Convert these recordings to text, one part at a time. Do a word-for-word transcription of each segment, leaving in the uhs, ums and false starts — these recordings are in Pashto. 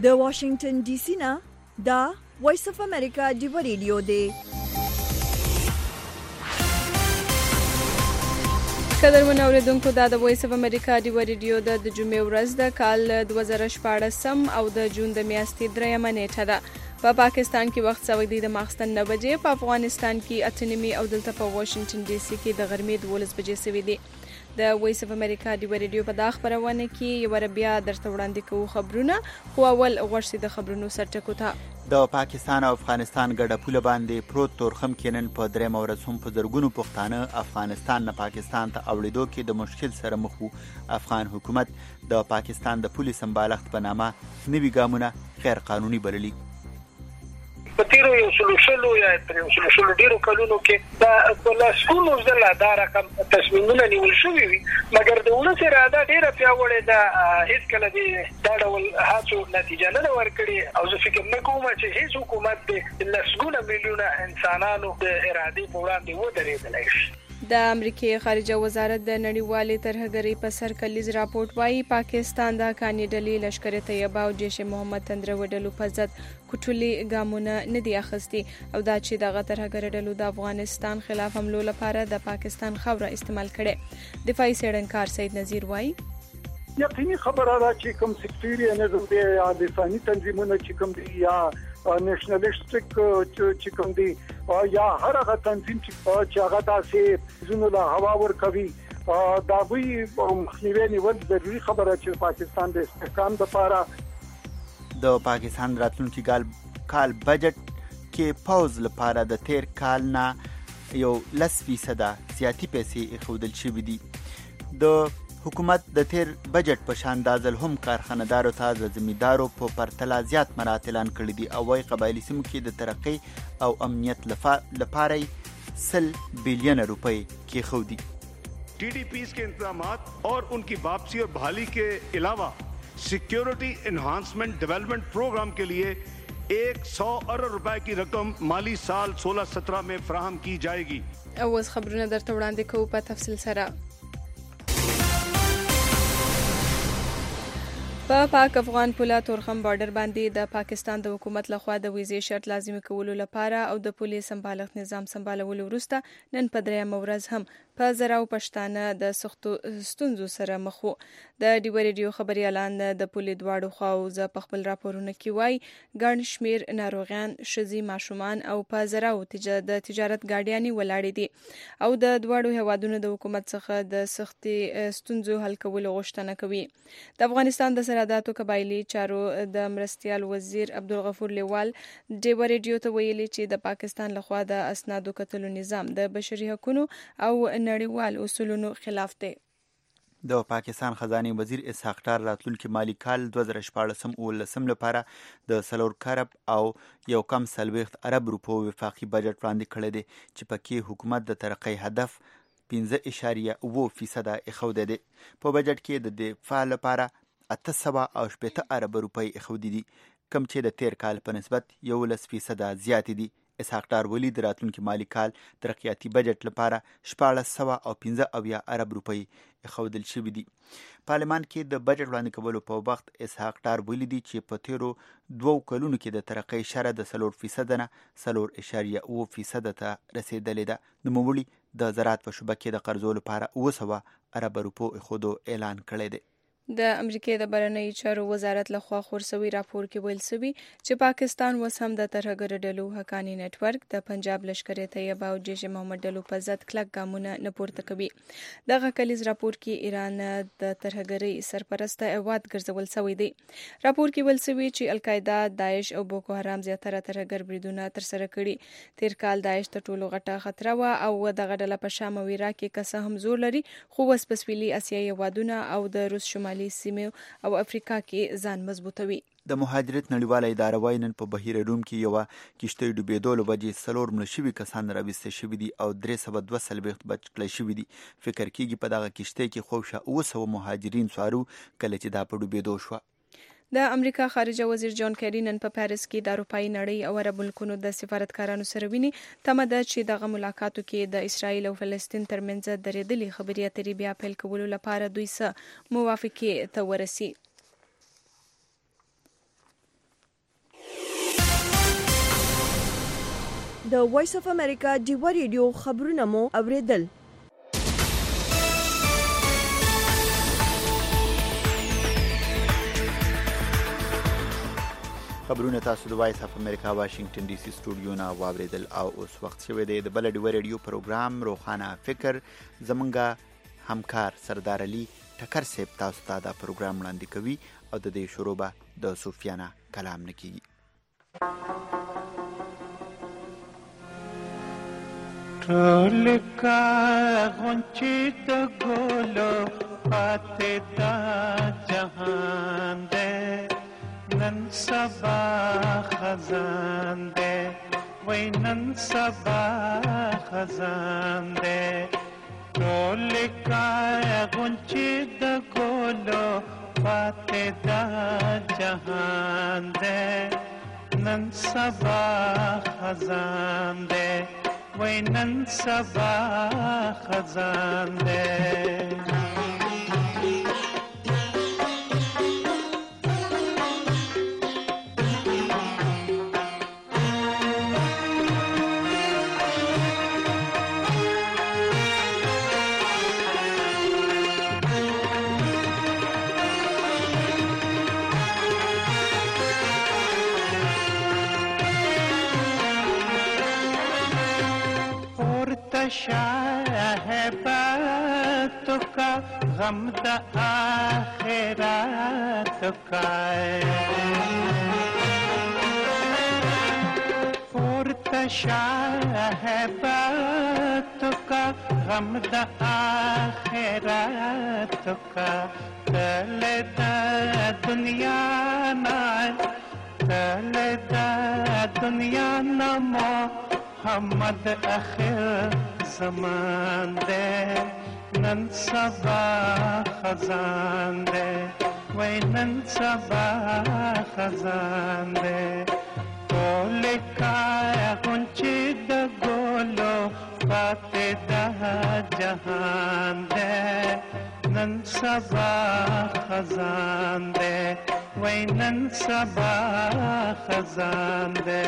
د واشنگټن ډي سي نه دا وایس اف امریکا دی ریډیو دی. قدرمن اوریدونکو دا د وایس اف امریکا دی ریډیو د جمعې ورځ د کال دوه زره شپاړس او د جون د میاشتې دریمه نیټه ده. په پاکستان کې وخت سوي د ماخستن نه بجې، په افغانستان کې اتنمي او دلته په واشنگټن ډي سي کې د غرمې دولس بجې سوي دي. د وایس اف امریکا دی ریډیو په داخ خبرونه کې یو بیا درته وړاندې کوو خبرونه، خو اول غوښتي د خبرونو سرټکو ته. د پاکستان او افغانستان ګډه پوله باندې پروت تورخم کې نن په درېمه ورځ هم په زرګونو پښتانه افغانستان نه پاکستان ته اوړېدو کې د مشکل سره مخ وو. افغان حکومت د پاکستان د پولیس سمبالښت په نامه نوي ګامونه غیر قانوني بللي. په تیرو یو سلو شلو یا یو سلو شلو ډیرو کلونو کې دا په لاسونو ځله دا رقم تصمیمونه نیول شوي وي، مګر د ولس اراده ډیره پیاوړې ده. هیڅکله دې دا ډول هڅو نتیجه نه ده ورکړې او زه فکر نه کوم چې هیڅ حکومت د لسګونه میلیونه انسانانو د ارادې په وړاندې ودرېدلی شي. د امریکې خارجه وزارت د نړیوالې ترهګرۍ په سر کلیز راپورټ وايي پاکستان د کاني ډلې لشکر طیبه او جیش محمد تندرو ډلو په ضد کوټلي ګامونه نه دي اخیستي او دا چې دغه ترهګر ډلو د افغانستان خلاف حملو لپاره د پاکستان خاوره استعمال کړي. دفاعي څېړنکار سید نذیر وايي یقیني خبره ده چې کوم سکتوریانزم دی یا دفاعي تنظیمونه چې کوم دي یا نېشنلیسټک چې کوم دي یا هر هغه تنظیم چې هغه تاسې زونو له هوا ور کوي دا وی مخنیوي نیول ضروري خبره چې پاکستان د استحکام لپاره د پاکستان راتلونکي کال کال بجټ کې پاوز لپاره د تیر کال نه یو لس فیصده زیاتی پیسې ایښودل شوي دي. د حکومت د تیر بجټ په شان دا ځل هم کارخانه‌دارو ته د زمیندارو په پرتله زیات مرات اعلان کړي دي او وايي قبایلي سیمو کې د ترقۍ او امنیت لپاره سل बिलियन रुपए کېښودي. T D P के इंतजामात और उनकी वापसी और बहाली के अलावा सिक्योरिटी एनहांसमेंट डेवलपमेंट प्रोग्राम के लिए एक सौ अरब रुपए की रकम माली साल सोलह सत्रह में फराहम की जाएगी. اوس خبرونه درته وړاندې کوو په تفصیل سره. په پاک افغان پوله تورخم بارډر باندې د پاکستان د حکومت لخوا د ویزې شرط لازمي کولو لپاره او د پولیس سمبالښت نظام سمبالولو وروسته نن په درېیمه ورځ هم په زراو پښتانه د سختو ستونزو سره مخ وو. د ډي ریډیو خبريالان د پولیس دواړو خواوو په خپل راپورونو کې وایي ګڼ شمیر ناروغان، ښځې، ماشومان او په زراو د تجارت ګاډیانې ولاړې دي او د دواړو هیوادونو د حکومت څخه د سختي ستونزو حل کولو غوښتنه کوي. د افغانستان د سرحداتو قبایلي چارو د مرستیال وزیر عبدالغفور لیوال ډي ریډیو ته ویلي چې د پاکستان لخوا د اسنادو کتلو نظام د بشري حقوقو او نړیوال اصولونو خلاف دی. د پاکستان خزانه وزیر اسحاق ډار راتلونکي مالی کال دوه زره شپاړس اوولسم لپاره د څلور کارب او یو کم څلوېښت ارب روپو وفاقي بجټ وړاندې کړی دی چې پکې حکومت د ترقۍ هدف پنځه اعشاریه اوه فیصده ایښودی دی. په بجټ کې د دفاع لپاره اته سوه او شپېته ارب روپۍ ایښودي دي، کم چې د تیر کال په نسبت یولس فیصده زیاتې دي. اسحاق ډار ویلي د راتلونکي مالی کال ترقیاتي بجټ لپاره شپاړس سوه او پنځه اویا ارب روپۍ ایښودل شوي دي. پارلمان کې د بجټ وړاندې کولو په وخت اسحاق ډار ویلي دي چې په تیرو دوو کلونو کې د ترقۍ شرح د څلور فیصده نه څلور اعشاریه اوه فیصده ته رسېدلې ده. نوموړي د زراعت په شعبه کې د قرضو لپاره اوه سوه ارب روپو ایښودو اعلان کړی دی. د امریکې د بهرنیو چارو وزارت لخوا خپور شوی راپور کې ویل شوی چې پاکستان اوس هم د ترهګر ډلو حقانی نت ورک د پنجاب لشکر طیبه او جیش محمد ډلو په ضد کلک ګامونه نه پورته کوي. دغه کلیز راپور کې ایران د ترهګرۍ سرپرست هیواد ګرځول شوی دی. راپور کې ویل شوی چې القاعده، داعش او بوکو حرام زیاتره ترهګر بریدونه ترسره کړي. تیر کال داعش ته ټولو غټه خطر و او دغه ډله په شام او عراق کې کسه هم زور لري، خو وس په سویلي اسیایي هیوادونه او د روس شمالي سیمه او افریقا کې ځان مضبوطوي. د مهاجرت نړیواله اداره وايي نن په بهیر روم کې یوه کشتۍ ډوبېدو له وجې څلور مړه شوي کسان راویسته شوي دي او درې سوه دوه څلوېښت بچ کړای شوي دي. فکر کېږي په دغه کشتۍ کې خوشا اوه سوه مهاجرین سوارو کله چې دا په ډوبېدو شوه. د امریکا خارجه وزیر جان کیری نن په پاریس کې د اروپאי نړۍ او عرب ملکونو د سفارتکارانو سره ویني. تمه ده چې دغه ملاقاتو کې د اسرایل او فلسطین ترمنځ درېدلې خبرې اترې بیا پیل کولو لپاره دوی سره موافقې ته ورسي. د وایس اف امریکا ډیوا ریډیو خبرونه مو اوریدل. خبرونه تاسو د وایس اف امریکا واشنگټن ډي سي سټوډیو نه واوریدل او اوس وخت شوی دی د بل ډیوا ریډیو پروګرام روخانه فکر. زمونږه همکار سردار علي ټکر صاحب تاسو ته دا پروګرام وړاندې کوي او د دې شروع د سفیانه کلام نه کیږي. ټول کا غونچې د ګلو پاتې دا جهان دی نن سبا خزان دی وای نن سبا خزان دی ټول کا غونچې د ګلو پاتې دا جهان دی نن سبا خزان دی وای نن سبا خزان دی साहिबा का गम द आखिरत का पुरता साहिबा का गम द आखिरत का तल द दुनिया ना तल द दुनिया नमो हमद आखिर زمان دے نن سبا خزان دے وای نن سبا خزان دے ټول کا غونچې د ګلو پاتې دا جهان دے نن سبا خزان دے وای نن سبا خزان دے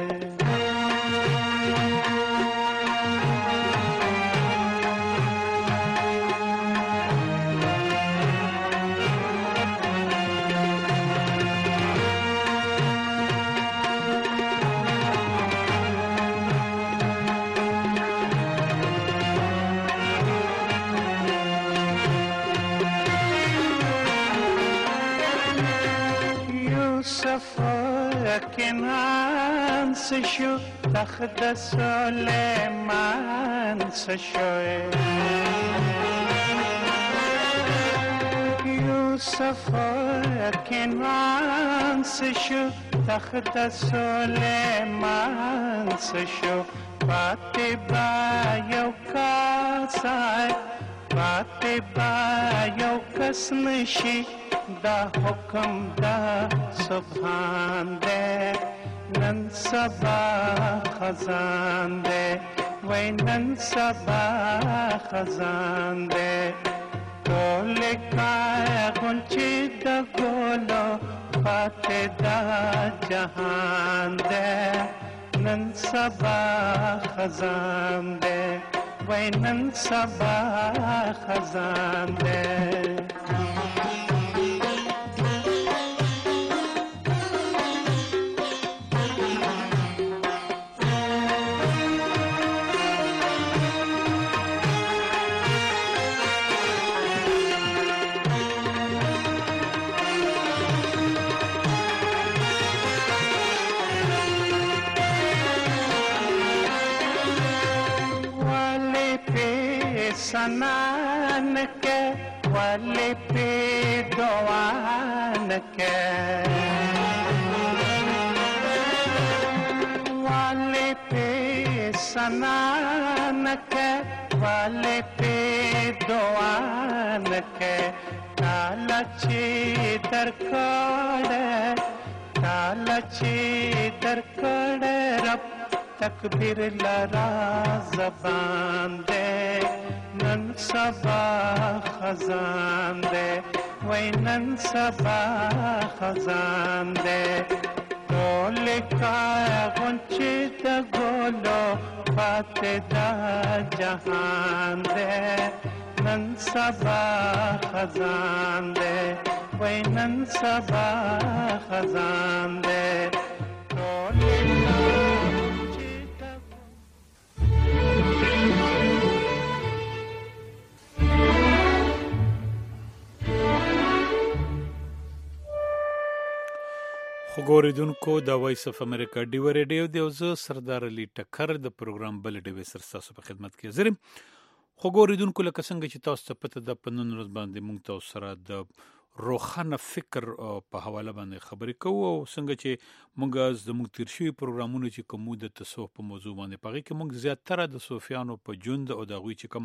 کنان سشو تخت سلیمان سشوی یوسف کنان سشو تخت سلیمان سشو پاتی با یو کاسای پاتی با یو کس نشی دا حکم دا سبحان دے نن سبا خزان دے وای نن سبا خزان دے ټول کا غونچې د ګلو پاتې دا جهان دے نن سبا خزان دے وای نن سبا خزان دے सनान के वाले पे दुआन के वाले पे सनान के वाले पे दुआन के तालची दरकड़े तालची दरकड़े रब तकबीर लरा जबान दे नन सबा खजान दे वही नन सबा खजान दे तो ټول کا غنچې د ګلو پاتې دا جهان دی نن سبا خزان دی وای نن سبا خزان دی ټول خوګوریدونکو د وایس اف امریکا ډیو ریډیو دی او زه سردار علي ټکر د پروګرام بل ډیوي سر تاسو په خدمت کې حاضر یم. خوګوریدونکو لکه څنګه چې تاسو ته پته د پنن ورځ باندې موږ تاسو سره د روخانه فکر په حواله باندې خبرې کوو او څنګه چې موږ زموږ تیر شوي پروګرامونه چې کوم د تصوف په موضوع باندې پغې کې موږ زیاتره د صوفیانو په ژوند او د غوي چې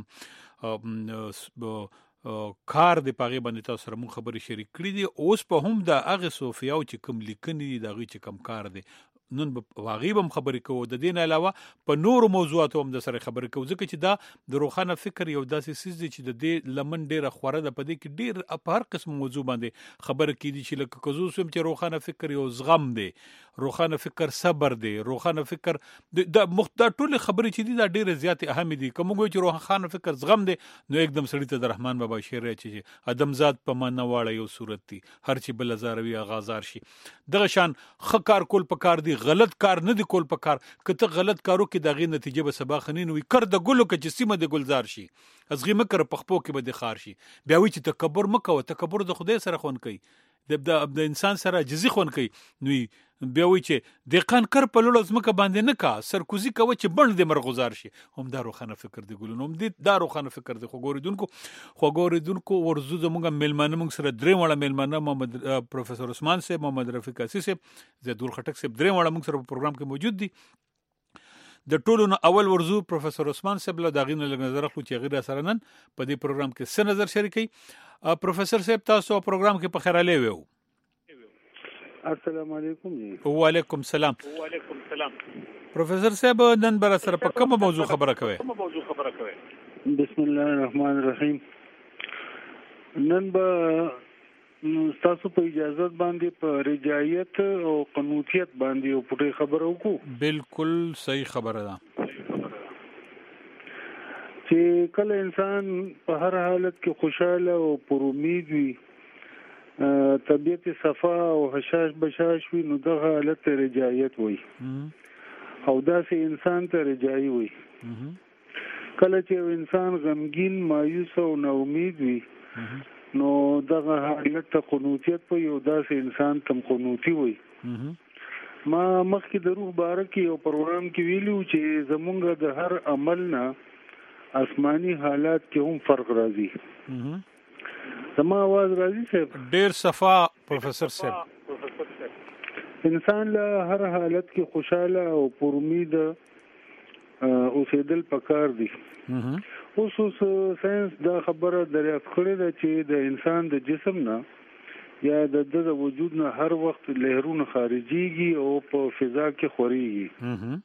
کوم کار دی پاغي باندې تاسو سره مون خبرې شریک کړې دي. اوس په هم د هغه صوفیاو چې کوم لیکنې دي د غوي چې کوم کار دی نن به واغې هم خبرې کوو. د دې نه علاوه په نورو موضوعاتو هم د سره خبرې کوو ځکه چې دا د روخانه فکر یو داسې سیز دی چې د دې لمن ډیره خوره ده. په دې کې ډیر په هر قسم موضوع باندې خبرې کیدي چې لکه کزو سم چې روخانه فکر یو زغم دی، روخانه فکر صبر دی، روخانه فکر د مختلف ټول خبرې چې دي دا ډیره زیات اهم دي. کوم چې روخانه فکر زغم دی نو एकदम سړی ته د رحمان بابا شعر چې ادم ذات په معنا واړه یو صورت دی هر چې بل زاروی آغازار شي. دغه شان خکار کول پکار دی، غلط کار نه دی کول پکار. کته غلط کارو کې دغه نتیجه به سبا خنین وي کر د ګلو کې جسمه د گلزار شي ازغی مکر پخپو کې به د خار شي. بیا وی چې تکبر مکو، تکبر د خدای سره خون کوي، د د انسان سره عجزي خون کوي. نو بیا وی چې د قان کر په لړ زمکه باندې نه کا سرکوزی کوي چې بند د مرغزار شي. هم دا روخانه فکر دی ګلونو هم دی دا روخانه فکر دی. خو ګوریدونکو خو ګوریدونکو ورزو زموږ ملمانه موږ سره درې وړه ملمانه محمد پروفیسور عثمان صاحب، محمد رفیق اسیس صاحب، زیدول خټک صاحب درې وړه موږ سره په پروګرام کې موجود دي. د ټولو نه اول ورزو پروفیسور عثمان صاحب له داغینه لږ نظر اخلو چې غیر سره نن په دې پروګرام کې څه نظر شریکي. پروفیسور صاحب تاسو پروګرام کې په خیر علي وو. السلام علیکم جی. وعلیکم السلام. وعلیکم السلام. پروفیسور صاحب نن بر سره په کوم موضوع خبره کوي؟ کوم موضوع خبره کوي؟ بسم الله الرحمن الرحیم. نن به تاسو په اجازه باندې په رجایت او قنوتیت باندې او پټه خبره وکړو. بالکل صحیح خبره ده چې کله انسان په هر حالت کې خوشاله او پر امید وي، طبیعت صفا او حشاش بشاش وي، نو دغه حالت ته رجایت وي او داسې انسان ته رجایي وي. کله چې انسان غمگین، مایوس او نا امید وي نو دغه حالت ته قنوتیت وي او داسې انسان تم قنوتی وي. ما مخکې د روح باره کې یو پروګرام کې ویلو چې زمونږ د هر عمل نه آسمانی حالات کې هم فرق راځي. زما आवाज راځي صاحب؟ ډیر صفا پروفیسور صاحب. انسان له هر حالت کې خوشاله او پر امید اوسېدل پکار دي. اوس اوس ساينس دا خبره دریافت کړې ده چې د انسان د جسم نه یا د د وجود نه هر وخت لهرونه خارجيږي او په فضا کې خوريږي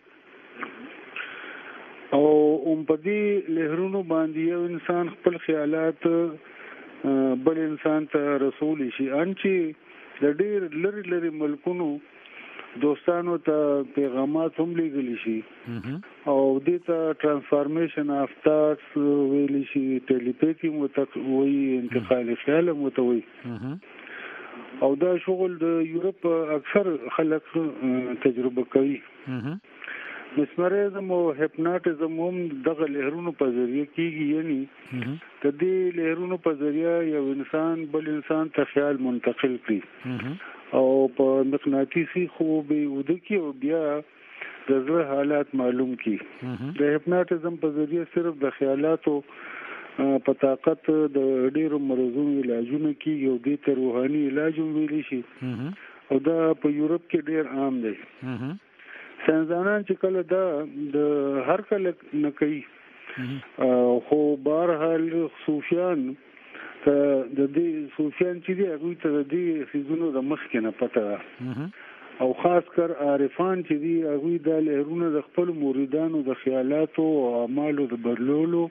او ام په دې لهرونو باندې یو انسان خپل خیالات بل انسان ته رسول شي. ان چې د ډېر لری لری ملکونو دوستانو ته پیغامات هم لېږل شي او دې ته ترانسفارمیشن اف ثاټس ویل شي، ټیلیپیتي متوي، انتقال خیال متوي. او دا شغل د یورپ اکثر خلک تجربه کوي. مسمریزم او هپناټیزم هم دغه لهرونو په ذریعه کیږي، یعنی د دې لهرونو په ذریعه یو انسان بل انسان ته خیال منتقل کړي او په مقناطیسي خوب ودکی او بیا د زړه حالات معلوم کړي. د هپناټیزم په ذریعه صرف د خیالاتو په طاقت د ډیرو مرزونو علاجونه کیږي او د ته روحاني علاج هم ویل شي او دا په یورپ کې ډیر عام دی. سنځانان چې کله دا د هر کله نه کوي خو بهرحال صوفیان ته د دې صوفیان چې دی هغوی ته د دې سیزونو د مخکې نه پته او خاص کر عارفان چې دی هغوی دا لهرونه د خپل مریدانو د خیالاتو او اعمالو د بدلولو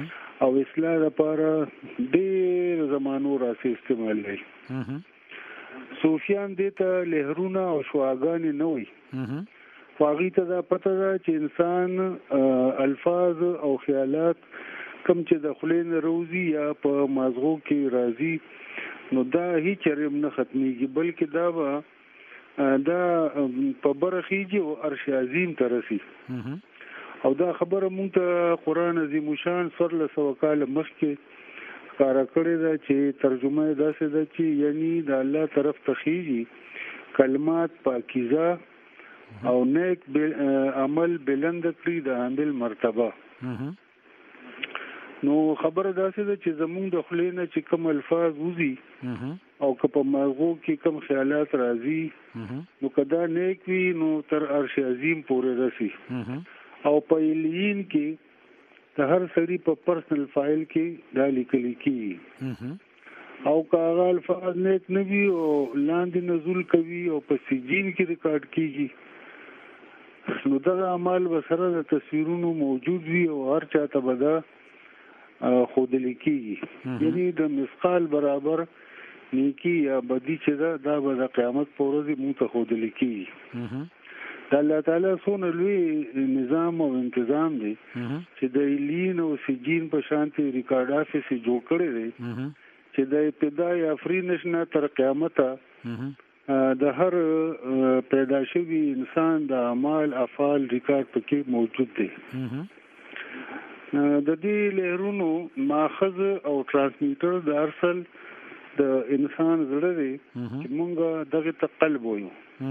او اصلاح لپاره ډېر زمانو راځي استعمال لري. صوفیان دې ته لهرونه او شواګانې نه وي. هغوی ته دا پته ده چې انسان الفاظ او خیالات کم چې د خولې نه روزي یا په مازغو کې راځي نو دا هیڅ چرېم نه ختمېږي، بلکې دا به دا په بره خیږي او عرش عظیم ته رسي. او دا خبره مونږ ته قرآن عظیم الشان څوارلس سوه کاله مخکې ښکاره کړې ده چې ترجمه یې داسې ده چې یعنی د الله طرف ته خیږي، کلمات پاکیزه او نیک عمل بلند کړي د حامل مرتبه. نو خبره داسې ده چې زمونږ د خولې نه چې کوم الفاظ وځي او که په مغزو کې کوم خیالات راځي نو که دا نیک وي نو تر عرش عظیم پورې رسي. او په علیین کې د هر سړي په پرسنل فایل کې دا لیکل کېږي. او که هغه الفاظ نیک نه وي او لاندې نزول کوي او په سجین کې ریکارډ کېږي نو دغه اعمال به سره د تصویرونو موجود وي او هر چاته به دا خودل کېږي. یعنی د مثقال برابر نیکی یا بدی چې ده دا به د قیامت په ورځ موږ ته خودل کېږي. د الله تعالی څونه لوی نظام او انتظام دی چې د ایلین او سجین په شانتي ریکارډ افیس جوړ کړی دی چې د ابتدای افرینش نه تر قیامته د هر پیدا شوی انسان د اعمال افعال ریکارډ پکې موجود دی. د دې لهرونو ماخذ او ترانسمیټر د ارسل د انسان زړه دی چې مونږ دغه ته قلب وایو.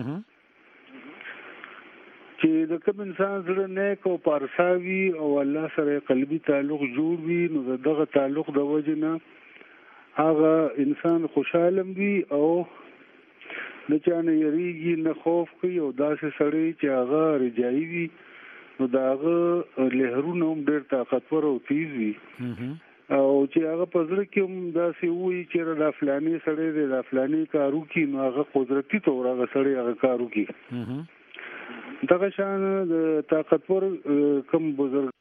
چې د کوم انسان زړه نیک او پارساوي او الله سره قلبي تعلق جوړ وي نو دغه تعلق د وجه نه هغه انسان خوشاله وي او د چانه یریږي نه خوف کوي او داسې سړی چې هغه رجایي وي نو دا هغه لهرونه هم ډېر طاقتور او تیز وي او چې هغه په زړه کې هم داسې وایي چې دا فلاني سړی دی دا فلاني کار وکړي نو هغه قدرتي طور هغه سړی هغه کار وکړي. دغه شان د طاقتور کم بزرګ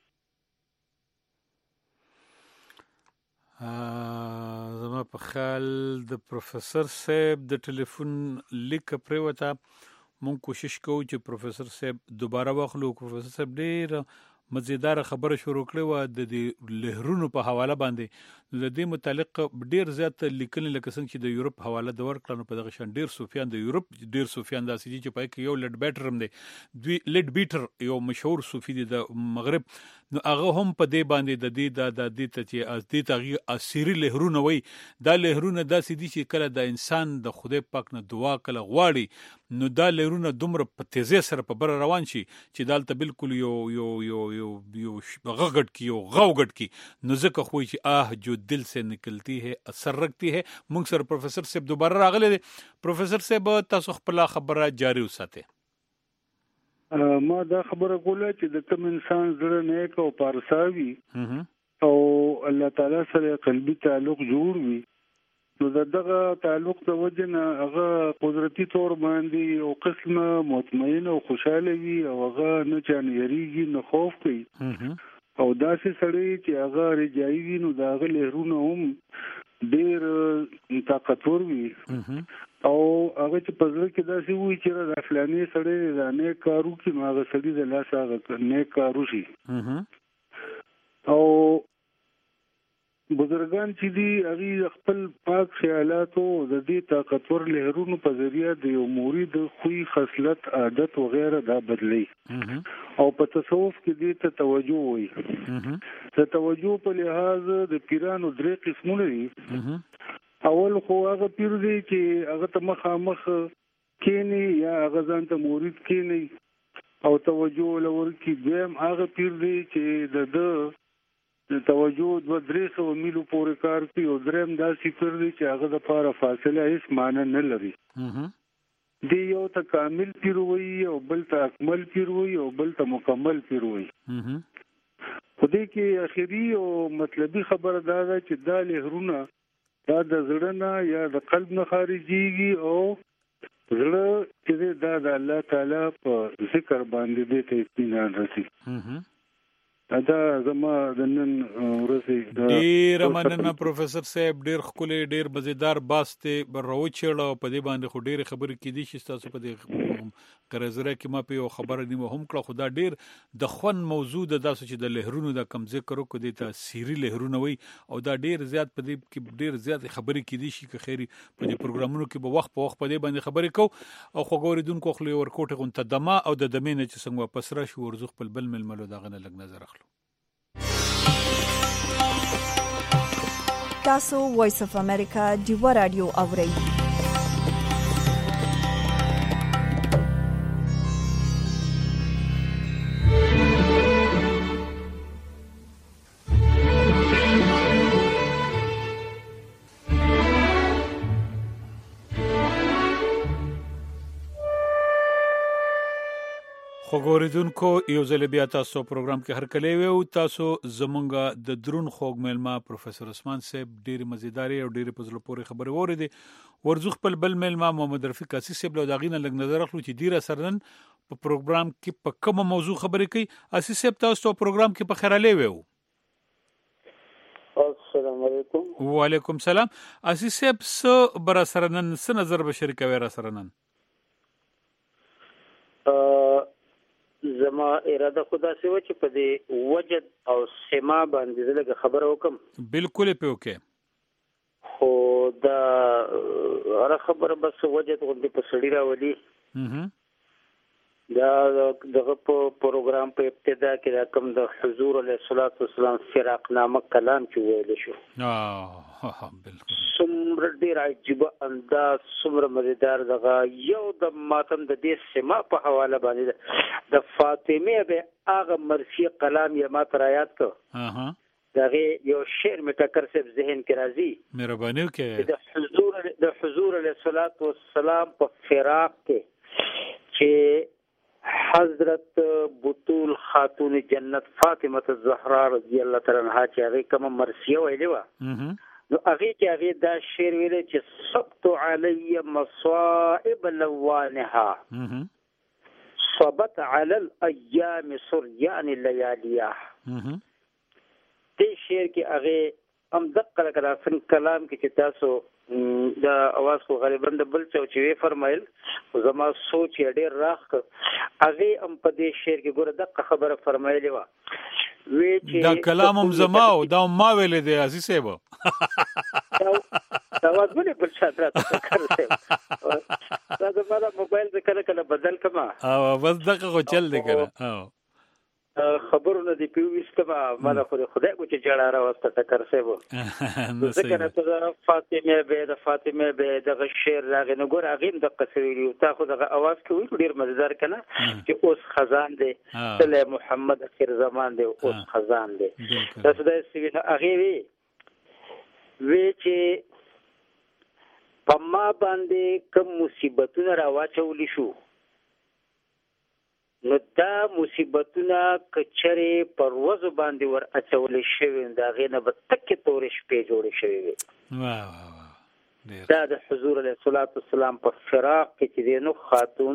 زما په خیال د پروفیسور صاحب د ټلیفون لیک پریوته مونږ کوشش کوو چې پروفیسور صاحب دوباره واخلو. پروفیسور صاحب ډېر مزیدار خبره شروع کړې وه د دې لهرونو په حواله باندې. د دې متعلق ډېر زیات لیکنې لکه څنګه چې د یورپ حواله د ورکړه نو په دغه شان ډېر صوفیان د یورپ ډېر صوفیان داسې دي چې په کې یو لډ بیټر هم دی دوی لډ بیټر یو مشهور صوفي دی د مغرب نو هغه هم په دې باندې د دې د د دې ته چې دې ته اسيري لهرونه وي دا لهرونه داسې دي چې کله د انسان د خدای پاک نه دعا کله غواړي نو دا لهرونه دومره په تیزی سره په بر روان شي چې دالته بالکل یو یو یو یو یو غغټ کی یو غوغټ کی نو ځکه خو چې آه جو دل سے نکلتی ہے اثر رکھتی ہے. مونږ سره پروفیسور صاحب دوباره راغلی دی. پروفیسور صاحب تاسو خپل خبره جاری وساتئ. ما دا خبره کوله چې د کوم انسان زړه نیک او پارساوي او الله تعالی سره قلبي تعلق جوړ وي نو دغه تعلق د وجه نه هغه قدرتي طور باندې او قسمه مطمئن او خوشاله وي او هغه نه چانه یریږي نه خوف کوي او داسې سړی چې هغه رجایي وي نو د هغه لهرونه هم ډېر طاقتور وي او هغه چې په زړه کې داسې وي چې دا فلاني سړی دا نیک کار وکړي نو هغه سړي د لاسه هغه نیک کار وشي. او بزرګان چې دي هغه خپل پاک خیالاتو د دې طاقتور لهرونو په ذریعہ د یو مرید خوې خصلت عادت وغیرہ دا بدلی او په تصوف کې دې ته توجه وي. د توجه په لحاظ د پیرانو درې قسمونه دي. اول خو هغه پیر دی چې هغه ته مخامخ کینی یا هغه ځان ته مرید کینی او توجه لور کې. دویم هغه پیر دی چې د د توجه دو درې سو میلو پورې کار کوي او دریم داسې کړ دي چې هغه د پاره فاصله هیڅ معنی نه لري. دی یو ته کامل پیر وي او بل ته اکمل پیر وي او بل ته مکمل پیر وي. خو دې کې اخیری او مطلبي خبره دا ده چې دا لهرونه دا د زړه نه یا د قلب نه خارجيږي او زړه چې دا د الله تعالی په ذکر باندې دې ته اطمینان رسي. دا زما د نن ورځې ډیر مننه پروفیسور صاحب، ډیر خولي ډیر مزیدار باسته راوچړه په دې باندې خو ډیر خبرې کیدي چې تاسو په دې کرزره کې ما په یو خبره نیمه هم کړه، خدا ډیر د خون موضوع د داسو چې د لهرونو د کم ذکر کو دي ته سيري لهرونه وي او دا ډیر زیات په دې کې ډیر زیات خبرې کیدي شي که خیری په دې پروګرامونو کې به وخت په وخت په دې باندې خبرې کو او خو ګوریدونکو خو ورکوټه غون ته دما او د دمینه چې څنګه واپس را شو ورزخ په بل ململو دا غنه لګ نظر اخلو. تاسو وایس اف امریکا دیو رادیو اورئ. خو ګوریدونکو یو ځل بیا تاسو پروګرام کې هر کله ویو تاسو زمونږ د درون خوګ ملما پروفیسور عثمان صاحب ډیر مزیداری او ډیر په زړه پورې خبرې وریدي ورزخ په بل ملما محمد رفیق اسی صاحب له داغینه لګ نظر اخلو چې ډیر سرن په پروګرام کې په کومه موضوع خبرې کوي. اسی صاحب تاسو پروګرام کې په خیراله ویو. السلام علیکم. وعلیکم السلام. اسی صاحب س بر سرنن س نظر بشری کوي را سرنن زما اراده خدا سي و چې په دې وجد او سما باندې زلګه خبر وکم. بالکل په وکه خو دا هر خبره بس وجد غوندي په سړی راولي. اها دا دغه په پروګرام په ابتدا کې دا کوم د حضور علیه الصلاۃ والسلام فراق نامه کلام چې ویل شو. اه بالکل څومره ډیر عجیب انداز، څومره مزیدار دغه یو د ماتم د دې سما په حواله باندې د فاطمه به هغه مرثی کلام یې ما تر آیات کو. اها دغه یو شعر می ټکر سب ذهن کې راځي. مهرباني وکړه. د حضور د حضور علیه الصلاۃ والسلام په فراق کې چې حضرت بطول خاتون جنت فاطمه الزهرا رضی الله تعالی عنها چې هغه کوم مرثیه ویلې و، نو هغه کې هغه دا شعر ویل چې سبت علی مصائب لوانها صبت على الايام سريان اللياليه. دې شعر کې هغه هم دقه کړه څنګه کلام کې چې تاسو دا اواز خو غالبا د بل څه چې وی فرمایل زما سوچ یې ډېر راخ هغه هم په دې شعر کې ګوره دغه خبره فرمایلی و وی چې دا کلام هم زما او دا ما ویلې دی عزیز صاحب. دا واز ولې بل څه راته کړی دا د ما موبایل د کله کله بدل کما او بس دغه خو چل دی کنه. او خبرونه دی پیوستما مله خو خدای کو چې جړه را واسطه ټکر سیبو ذکر ته فاطمه به د فاطمه به د شعر راغی نو ګور اغیم د قصویری او تا خو د اواز کوي ډیر مزیدار کنه چې اوس خزان دی صلی محمد اخر زمان دی اوس خزان دی. دا څه د سوینه اغه وی وی چې په ما باندې کوم مصیبتونه راواچول شو نو دا مصیبتونه کچره پر وځ باندې ور اچول شوی دا غینه به تک تورې شپې جوړې شوی وي. واه واه دا د حضور علیه الصلاۃ والسلام په فراق کې چې دینو خاتون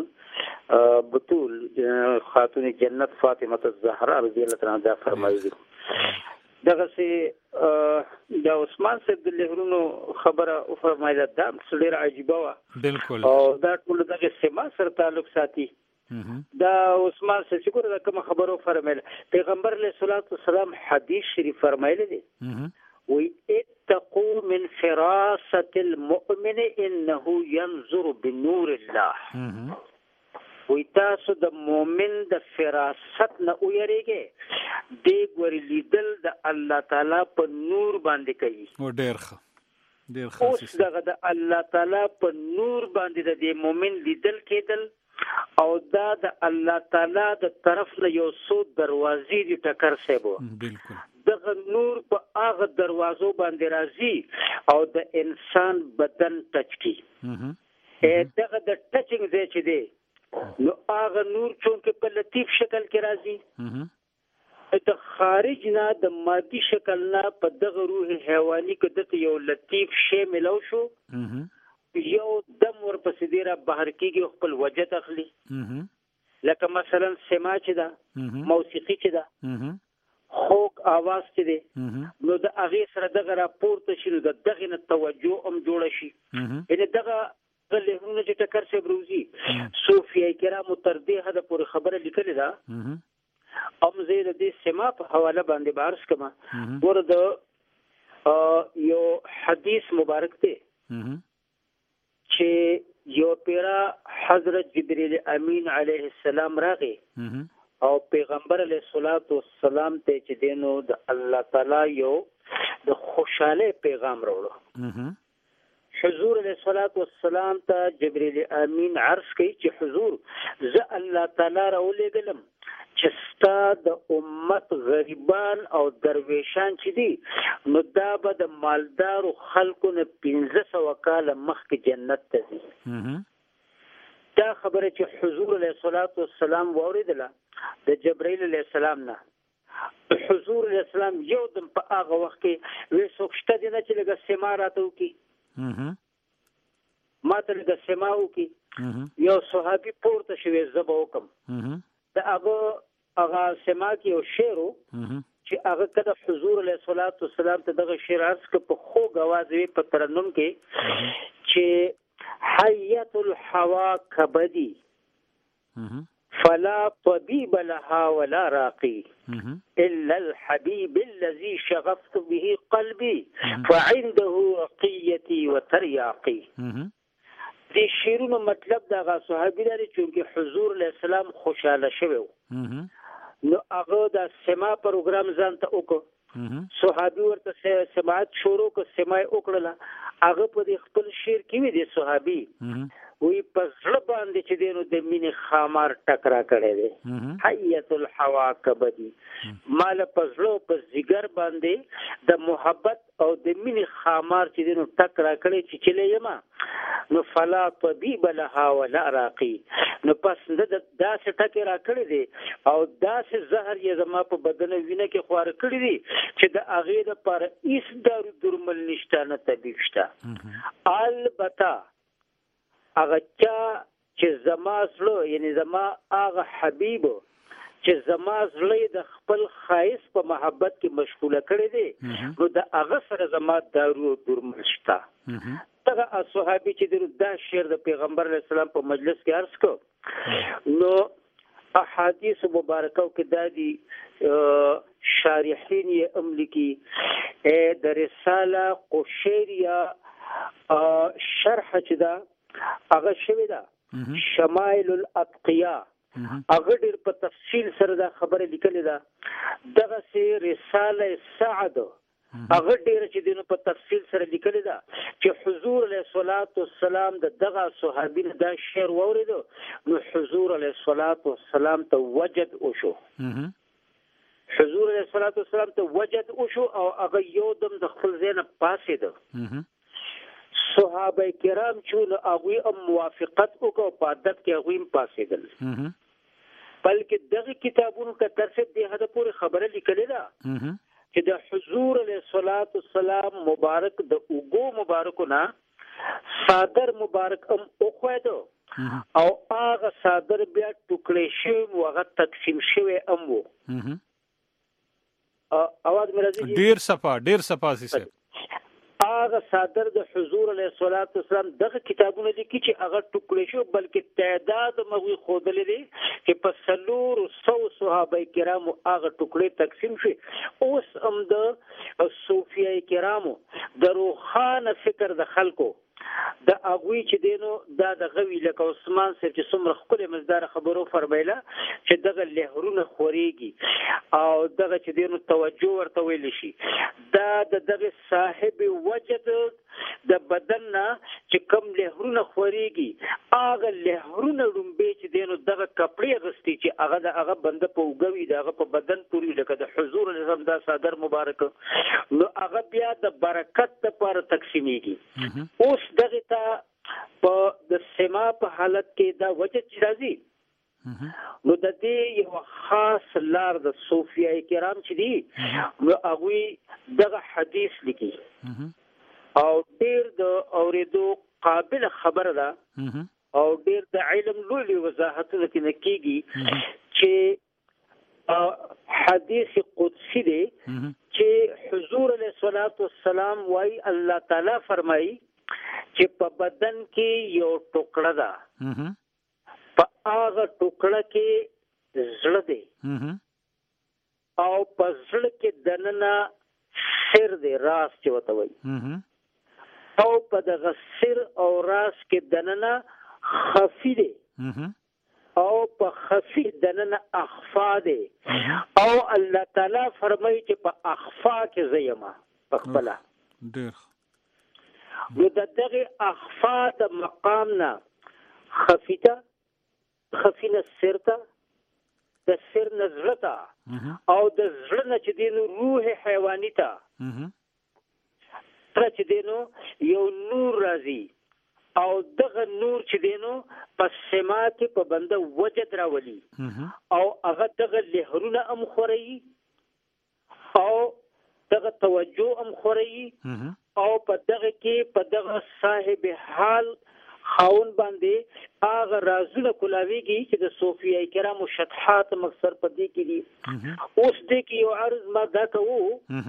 بطول خاتون جنت فاطمه الزهرا رضی الله تعالی عنها فرمایي. دغه سي دا عثمان صاحب د لهرونو خبره او فرمایله دا ډېر عجیبه و. بالکل او دا ټول دغه سما سره تعلق ساتي. دا عثمان صاحب چې ګوره دا کوم خبرو فرمایله پیغمبر علیه الصلاۃ والسلام حدیث شریف فرمایلی دی وی اتقوا من فراسة المؤمن انه ينظر بنور الله. وی تاسو د مؤمن د فراست نه ویریږئ دی ګوري لیدل د الله تعالی په نور باندې کوي. او ډیر ښه ډیر ښه اوس دغه د الله تعالی په نور باندې د مؤمن لیدل کېدل او دا د الله تعالی د طرف له یو څو دروازې دی ټکر سیبو. بالکل دغه نور په هغه دروازو باندې راځي او د انسان بدن ټچ کی. دغه د ټچینګ ځای چې دی نو هغه نور چونکه په لطیف شکل کې راځي د خارج نه د مادي شکل نه په دغه روح حیواني کې د یو لطیف شی ملو شو یو دم ورپسې دی را بهر کېږي خپل وجد اخلي. لکه مثلا سما چې ده موسیقي چې ده خوک आवाज چې دی نو د هغه سره دغه راپورته شي د دغه نه توجه هم جوړ شي یعنی دغه لهرونه چې ټکر سي بروزي صوفیای کرامو تر دې حد پورې خبره لیکلې ده ام زید دې سما په حواله باندې بارش کما ورته یو حدیث مبارک دی چې یو پیرا حضرت جبرئیل امین علیه السلام راغی او پیغمبر علیه الصلاۃ والسلام ته چې دینو د الله تعالی یو د خوشاله پیغام راوړو حضور علیه الصلاۃ والسلام ته جبرئیل امین عرض کوي چې حضور زه الله تعالی راولېږم چې ستا د امت غریبان او درویشان چې دي نو دا به د مالدارو خلکو نه پنځه سوه کاله مخکې جنت ته ځي دا خبره چې حضور علیه الصلاۃ والسلام واورېدله د جبرائیل علیه السلام نه حضور علیه السلام یو دم په هغه وخت کې وې څوک شته دی نه چې لږه سما راته وکړي ما ته لږه سما وکړي یو صحابي پورته شوی زه به وکړم د هغه هغه سما کې یو شعر چې هغه کله حضور علیه الصلاۃ والسلام ته دغه شعر عرض کړ په خوږ اواز وی په ترنم کې چې حیات الحوا کبدی فلا طبيب لها ولا راقي إلا الحبيب الذي شغفت به قلبي فعنده رقيتي وترياقي دې شیرونو مطلب دا صحابي لري چې حضور علیه السلام خوشاله شوی نو هغه د سما پروګرام ځان ته وکړ صحابي ورته سماعت شروع کو سمای وکړه هغه په دې خپل شعر کې وی دي صحابي وی په زړه باندې چې دینو د مینې خامار ټکرا کړی دی حیات الحوا کبدی مال په زړه په ځګر باندې د محبت او د مینې خامار چې دینو ټکرا کړی چې چلې یما نو فلا طبيب لها ولا راقي نو پس د داسې ټکې را کړی دی او داسې زهر یې زما په بدن وینه کې خوار کړی دی چې د هغې دپاره هېڅ دارو درمل نشته نه طبیب شته البته هغه چا چې زما زړه یعنی زما هغه حبیب چې زما زړه د خپل خایس په محبت کې مشغوله کړی دی نو د هغه سره زما دارو درمل شته دغه صحابي چې دا شعر د پیغمبر علیه السلام په مجلس کې عرض کړ نو احادیث مبارکو کې دا دي شارحین یې هم لیکي د رساله قشیریه شرح چې دا هغه شوی دا شمائل الاتقیاء هغه ډېر په تفصیل سره دا خبره لیکلې ده دغه سي رساله سعد هغه ډېر چې دینو په تفصیل سره لیکلې ده چې حضور علیه الصلاۃ والسلام د دغه صحابي نه دا شعر واورېدو نو حضور علیه الصلاۃ والسلام ته وجد وشو حضور علیه الصلاۃ والسلام ته وجد وشو او هغه یو دم د خپل ځای نه پاسېده صحابه کرام چې هغوی هم موافقت وکړو په ادب کې هغوی هم پاسېدل بلکې دغه کتابونو که ترسب دې حده پورې خبره لیکلې ده چې د حضور علیه الصلاۃ والسلام مبارک د اوږو مبارکو نه صادر مبارک هم وښویده او هغه صادر بیا ټوکړی شوی و هغه تقسیم شوی هم و اواز مې راځي ډېر صفا ډېر صفا سي هغه صادر د حضور علیه الصلاۃ والسلام دغه کتابونه لیکي چې هغه ټوکړی شو بلکې تعداد مغوي ښودلی دی چې په څلورو سوو صحابه کرامو هغه ټوکړې تقسیم شي اوس هم د صوفیه کرامو د روښانه فکر د خلکو د هغوی چې دینو دا دغه وي لکه عثمان صاحب چې څومره ښکلې مزداره خبرو فرمایله چې دغه لهرونه خورېږي او دغه چې دینو توجه ورته ویلی شي دا د دغه صاحب وجد د بدن نه چې کوم لهرونه خورېږي هغه لهرونه ړومبې چې دینو دغه کپړې اغوستي چې هغه د هغه بنده په اوږه وي د هغه په بدن پورې لکه د حضور علیه السلام دا صادر مبارک نو هغه بیا د برکت دپاره تقسیمیږي اوس دغه ته په د سما په حالت کې دا وجه چې راځي نو د دې یو خاص لار د صوفیه کرام چې دي نو هغوی دغه حدیث لیکي او ډېر د اورېدو قابل خبره ده او ډېر د علم لوی لوی وضاحتونه کې نه کېږي چې حدیث قدسی دی چې حضور علیه الصلاۃ والسلام وايي الله تعالی فرمایي چې په بدن کې یو ټوکړه ده، په هغه ټوکړه کې زړه دی او په زړه کې دننه سر دی، راس چې وته وایي، او په دغه سر او راس کې دننه خفي دی او په خفي دننه اخفا دی، او الله تعالی فرمایي چې په اخفا کې زیما په خپل ډېر نو د دغه اخفا د مقام نه خفیته خفینه سرته د سر نزلتا او د زړه نه چې دینو روح حیواني ته تر چې دینو یو نور راځي او دغه نور چې دینو په سما کې په بنده وجد راولي او هغه دغه لهرونه ام خوري او دغه توجه ام خوري او په دغه کې په دغه صاحب حال خاون باندې هغه رازونه کولاویږي چې د صوفیای کرامو شطحات مکسر په دې کې دي. اوس دې کې یو عرض ما دا کوو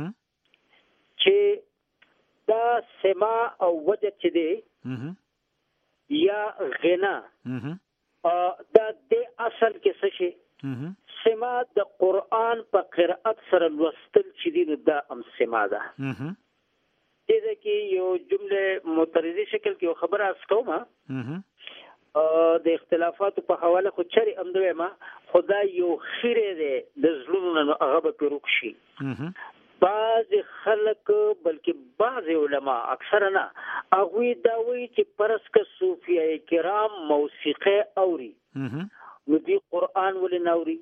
چې دا سما او وجد چې دی یا غنا دا د اصل کې څه شي سما د قرآن په قرأت سره لوستل چې دی نو دا هم سما ده. دې کې یو جمله معترضی شکل کې یو خبره اسکوما د اختلافات په حواله خو چری امدوي ما خدای یو خیره دی د زلونو هغه به پروک شي. بعض خلک بلکې بعض علما اکثر نه هغه دا وایي چې پرسک صوفیای کرام موسیقي اوري نو دی قرآن ولې ناوري.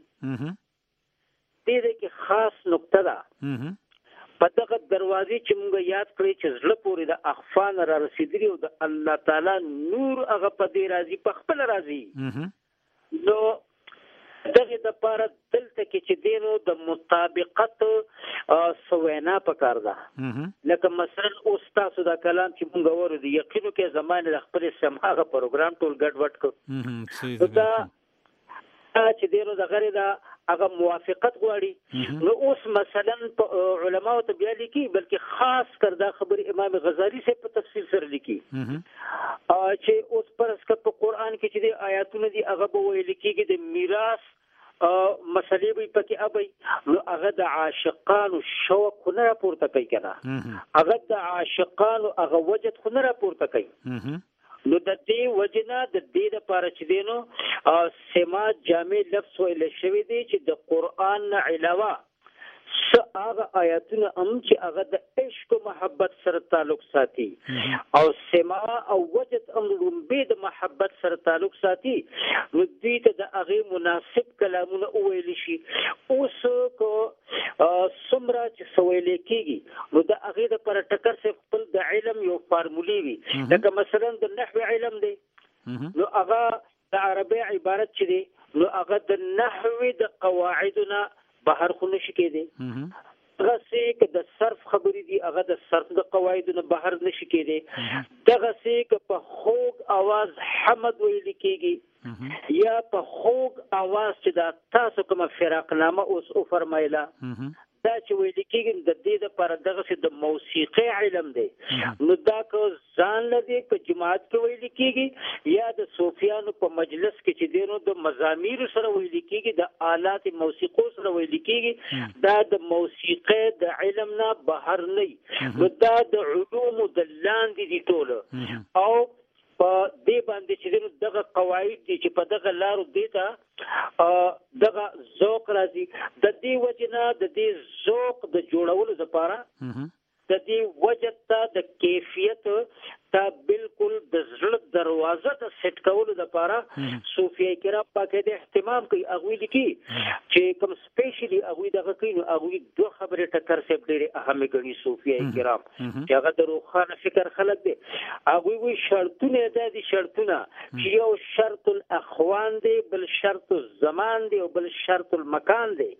دې کې خاص نقطه ده په دغه دروازې چې موږ یاد کړی چې زړه پورې د اخفان را رسیدلی او د الله تعالی نور هغه په دې راځي په خپل راځي نو دغه د پاره دلته کې چې دینو د مطابقت سوینا پکار ده. لکه مثلا اوس تاسو دا کلام چې موږ ورو دي یقینو کې زمانه د خپل سماغه پروګرام ټول ګډ وډ کو دا چې دینو د غری دا هغه موافقت غواړي نو اوس مثلا علماء ته بیا لیکي بلکې خاص کر دا خبر امام غزالی سے په تفصیل سره لیکي چې اوس پرس په قرآن کې چې د آیاتونه دي هغه به ویل کېږي د میراث مسلې به پکې ابي نو هغه د عاشقانو شوق نه راپورته کوي کنه هغه د عاشقانو هغه وجد خو نه راپورته کوي. نو د دې وجنا د دې لپاره چې دینو سما جامع لفظ ویل شوی دی چې د قرآن نه علاوه هغه آیاتونه هم چې هغه د عشق او محبت سره تعلق ساتي او سما او وجد هم لومبه د محبت سره تعلق ساتي نو دې ته د هغه مناسب کلامونه ویل شي. اوس کو سمرا چې سویل کېږي نو د هغه د پر ټکر څخه خپل د علم یو فارمولي وي لکه مثلا د نحو علم دی نو هغه د عربی عبارت چې دی نو هغه د نحو د قواعدنا بهر خو نشي کېدی. دغه څه که د صرف خبرې دي هغه د صرف د قواعدونو بهر نشي کېدی. دغه څه که په خوږ आवाज حمد ویل کېږي یا په خوږ आवाज چې دا تاسو کوم فراقنامه اوس او فرمایله دا چې ویل کېږي د دې لپاره دغه څه د موسیقي علم دی نو دا که ځان لدی په جماعت کې ویل کېږي یا د صوفیانو په مجلس کې چې دینو د مزامیر سره ویل کېږي د آلات موسیقو سره ویل کېږي دا د موسیقي د علم نه بهر نه نو دا د علوم د لاندې دي ټول او په دې باندې چې دغه قواعد دي چې په دغه لارو دیتا دغه ذوق راځي د دې وجنه د دې ذوق د جوړولو لپاره د دې وجد ته د کیفیت ته بالکل د زړه دروازه ته سیټ کولو لپاره صوفیای کرام پکې د اهتمام کوي هغه لیکي چې کوم سپیشلی هغه دغه کوي نو هغه دوه خبرې ټکر سره ډېر اهمه ګڼي صوفیای کرام چې هغه د روخانه فکر خلک دي هغه وی شرطونه دي شرطونه چې یو شرط الاخوان دی بل شرط الزمان دی او بل شرط المکان دی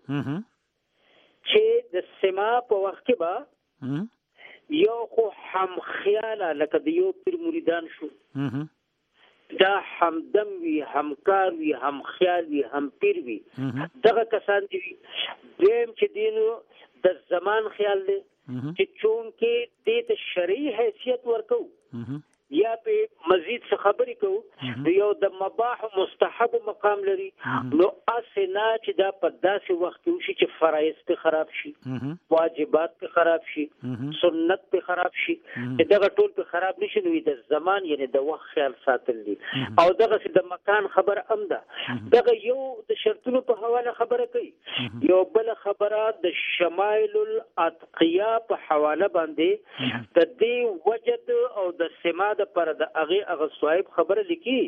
چې د سما په وخت کې با یو خو هم خیاله لکه د یو پیر مریدان شو دا همدم وي، همکار وي، هم خیال وي، هم پیر وي. دغه کسان دي. دویم چې دینو د زمان خیال دی چې چون کې دې ته شرعي حیثیت ورکو یا په مزید څه خبرې کوو یو د مباح مستحب مقام لري، نو اسنه چې دا په داسې وخت کې وشي چې فرایض په خراب شي، واجبات په خراب شي، سنت په خراب شي، چې دغه ټول په خراب نشي، نو د زمان یعنی د وخت خیال ساتل دي. او دغه د مکان خبر هم ده. دغه یو د شرطونو په حواله خبره کوي، یو بل خبره د شمائل الاتقیا په حواله باندې د دې وجد او د سما د پر د هغه هغه صاحب خبره لیکي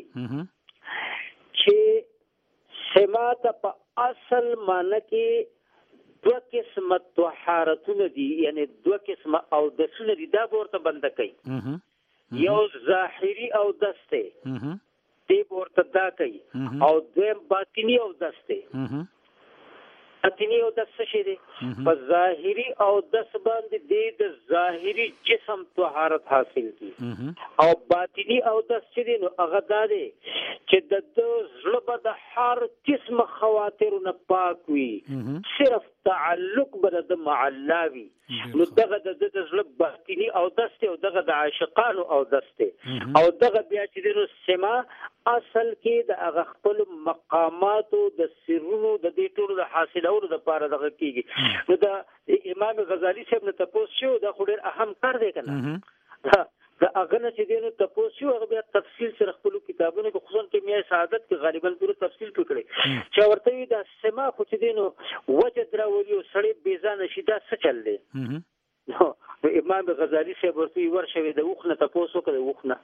چې سما ته په اصل معنی کې دوه قسمه طهارتونه دي، یعنی دوه قسمه او د سونه دي، دا ورته بند کوي. یو ظاهري او دسته دی ورته دا کوي، او دویم باطنی او دسته. باطنی او دسته شي دي په ظاهري او دس باندې د ظاهري جسم طهارت حاصل کی، او باطنی او دس چې دي نو هغه دا دي چې د زړه به د هر قسم خواطر نه پاک وي، صرف تعلق به د معلا وي. نو دغه د زړه باطنی او دس او دغه د عاشقانو او دس او دغه بیا چې دي نو سما اصل کې د هغه خپل مقاماتو د سرونو د دې ټولو د حاصلولو لپاره دغه کیږي. نو د امام غزالی صاحب نه تاسو شو دا خو ډېر اهم کار دی کنه. دا هغه نه چې دینو تاسو شو هغه بیا تفصیل سره خپل کتابونو کې خصوصا کې میای سعادت کې غالبا پوره تفصیل کړی چې ورته دا سما خو چې دینو وجد راولي او سړی بیزانه شي دا څه چل دی. نو امام غزالی صاحب ورته ورشوي د وخنه تاسو کړی وخنه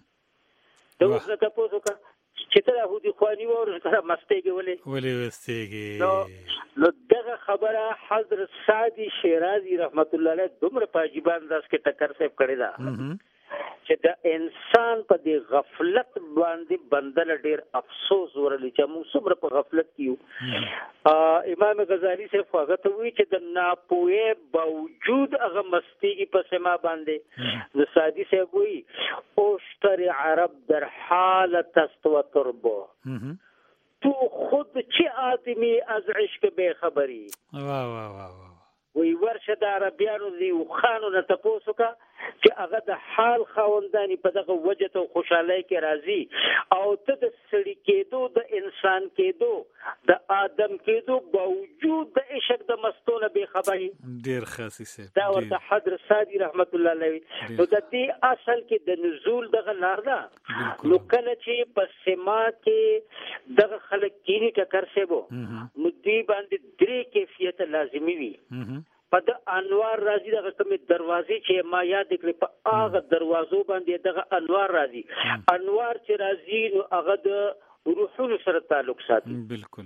د وخنه تاسو کړ چې ته هو دي خواني ور سره مستېږي ولې ولې مستېږي. نو نو دغه خبره حضرت سعدی شیرازی رحمت الله علیه دومره په عجیب انداز کې ټکر صاحب کړی دا چې د انسان په دې غفلت باندې بندل ډیر افسوس ورلی چې موږ څومره په غفلت کې یو. امام غزالی صاحب هغه ته وی چې د ناپوهه باوجود هغه مستېږي په سما باندې. د سعدی صاحب وی اوشتر عرب در حالت است و تربو تو خود چه آدمی از عشق بے خبری. واه واه واه وی ورشه د عربیانو دی خانو نه تاسو کا چې هغه د حال خاوندانی په دغه وجه او خوشحالي کې راځي، او ته د سړی کېدو د انسان کېدو د آدم کېدو باوجود د عشق د مستونه به خبري. ډیر خاصه دا ورته حضرت سعدی رحمت الله علیه نو د دې اصل کې د نزول دغه لار ده. نو کله چې په سما کې دغه خلک کینی ټکر سبو نو دی باندې درې کیفیت لازمی وي. په د انوار راځي دغه کومې دروازې چې ما یاد کړې په هغه دروازو باندې دغه انوار راځي. انوار چې راځي نو هغه د روحونو سره تعلق ساتي. بالکل.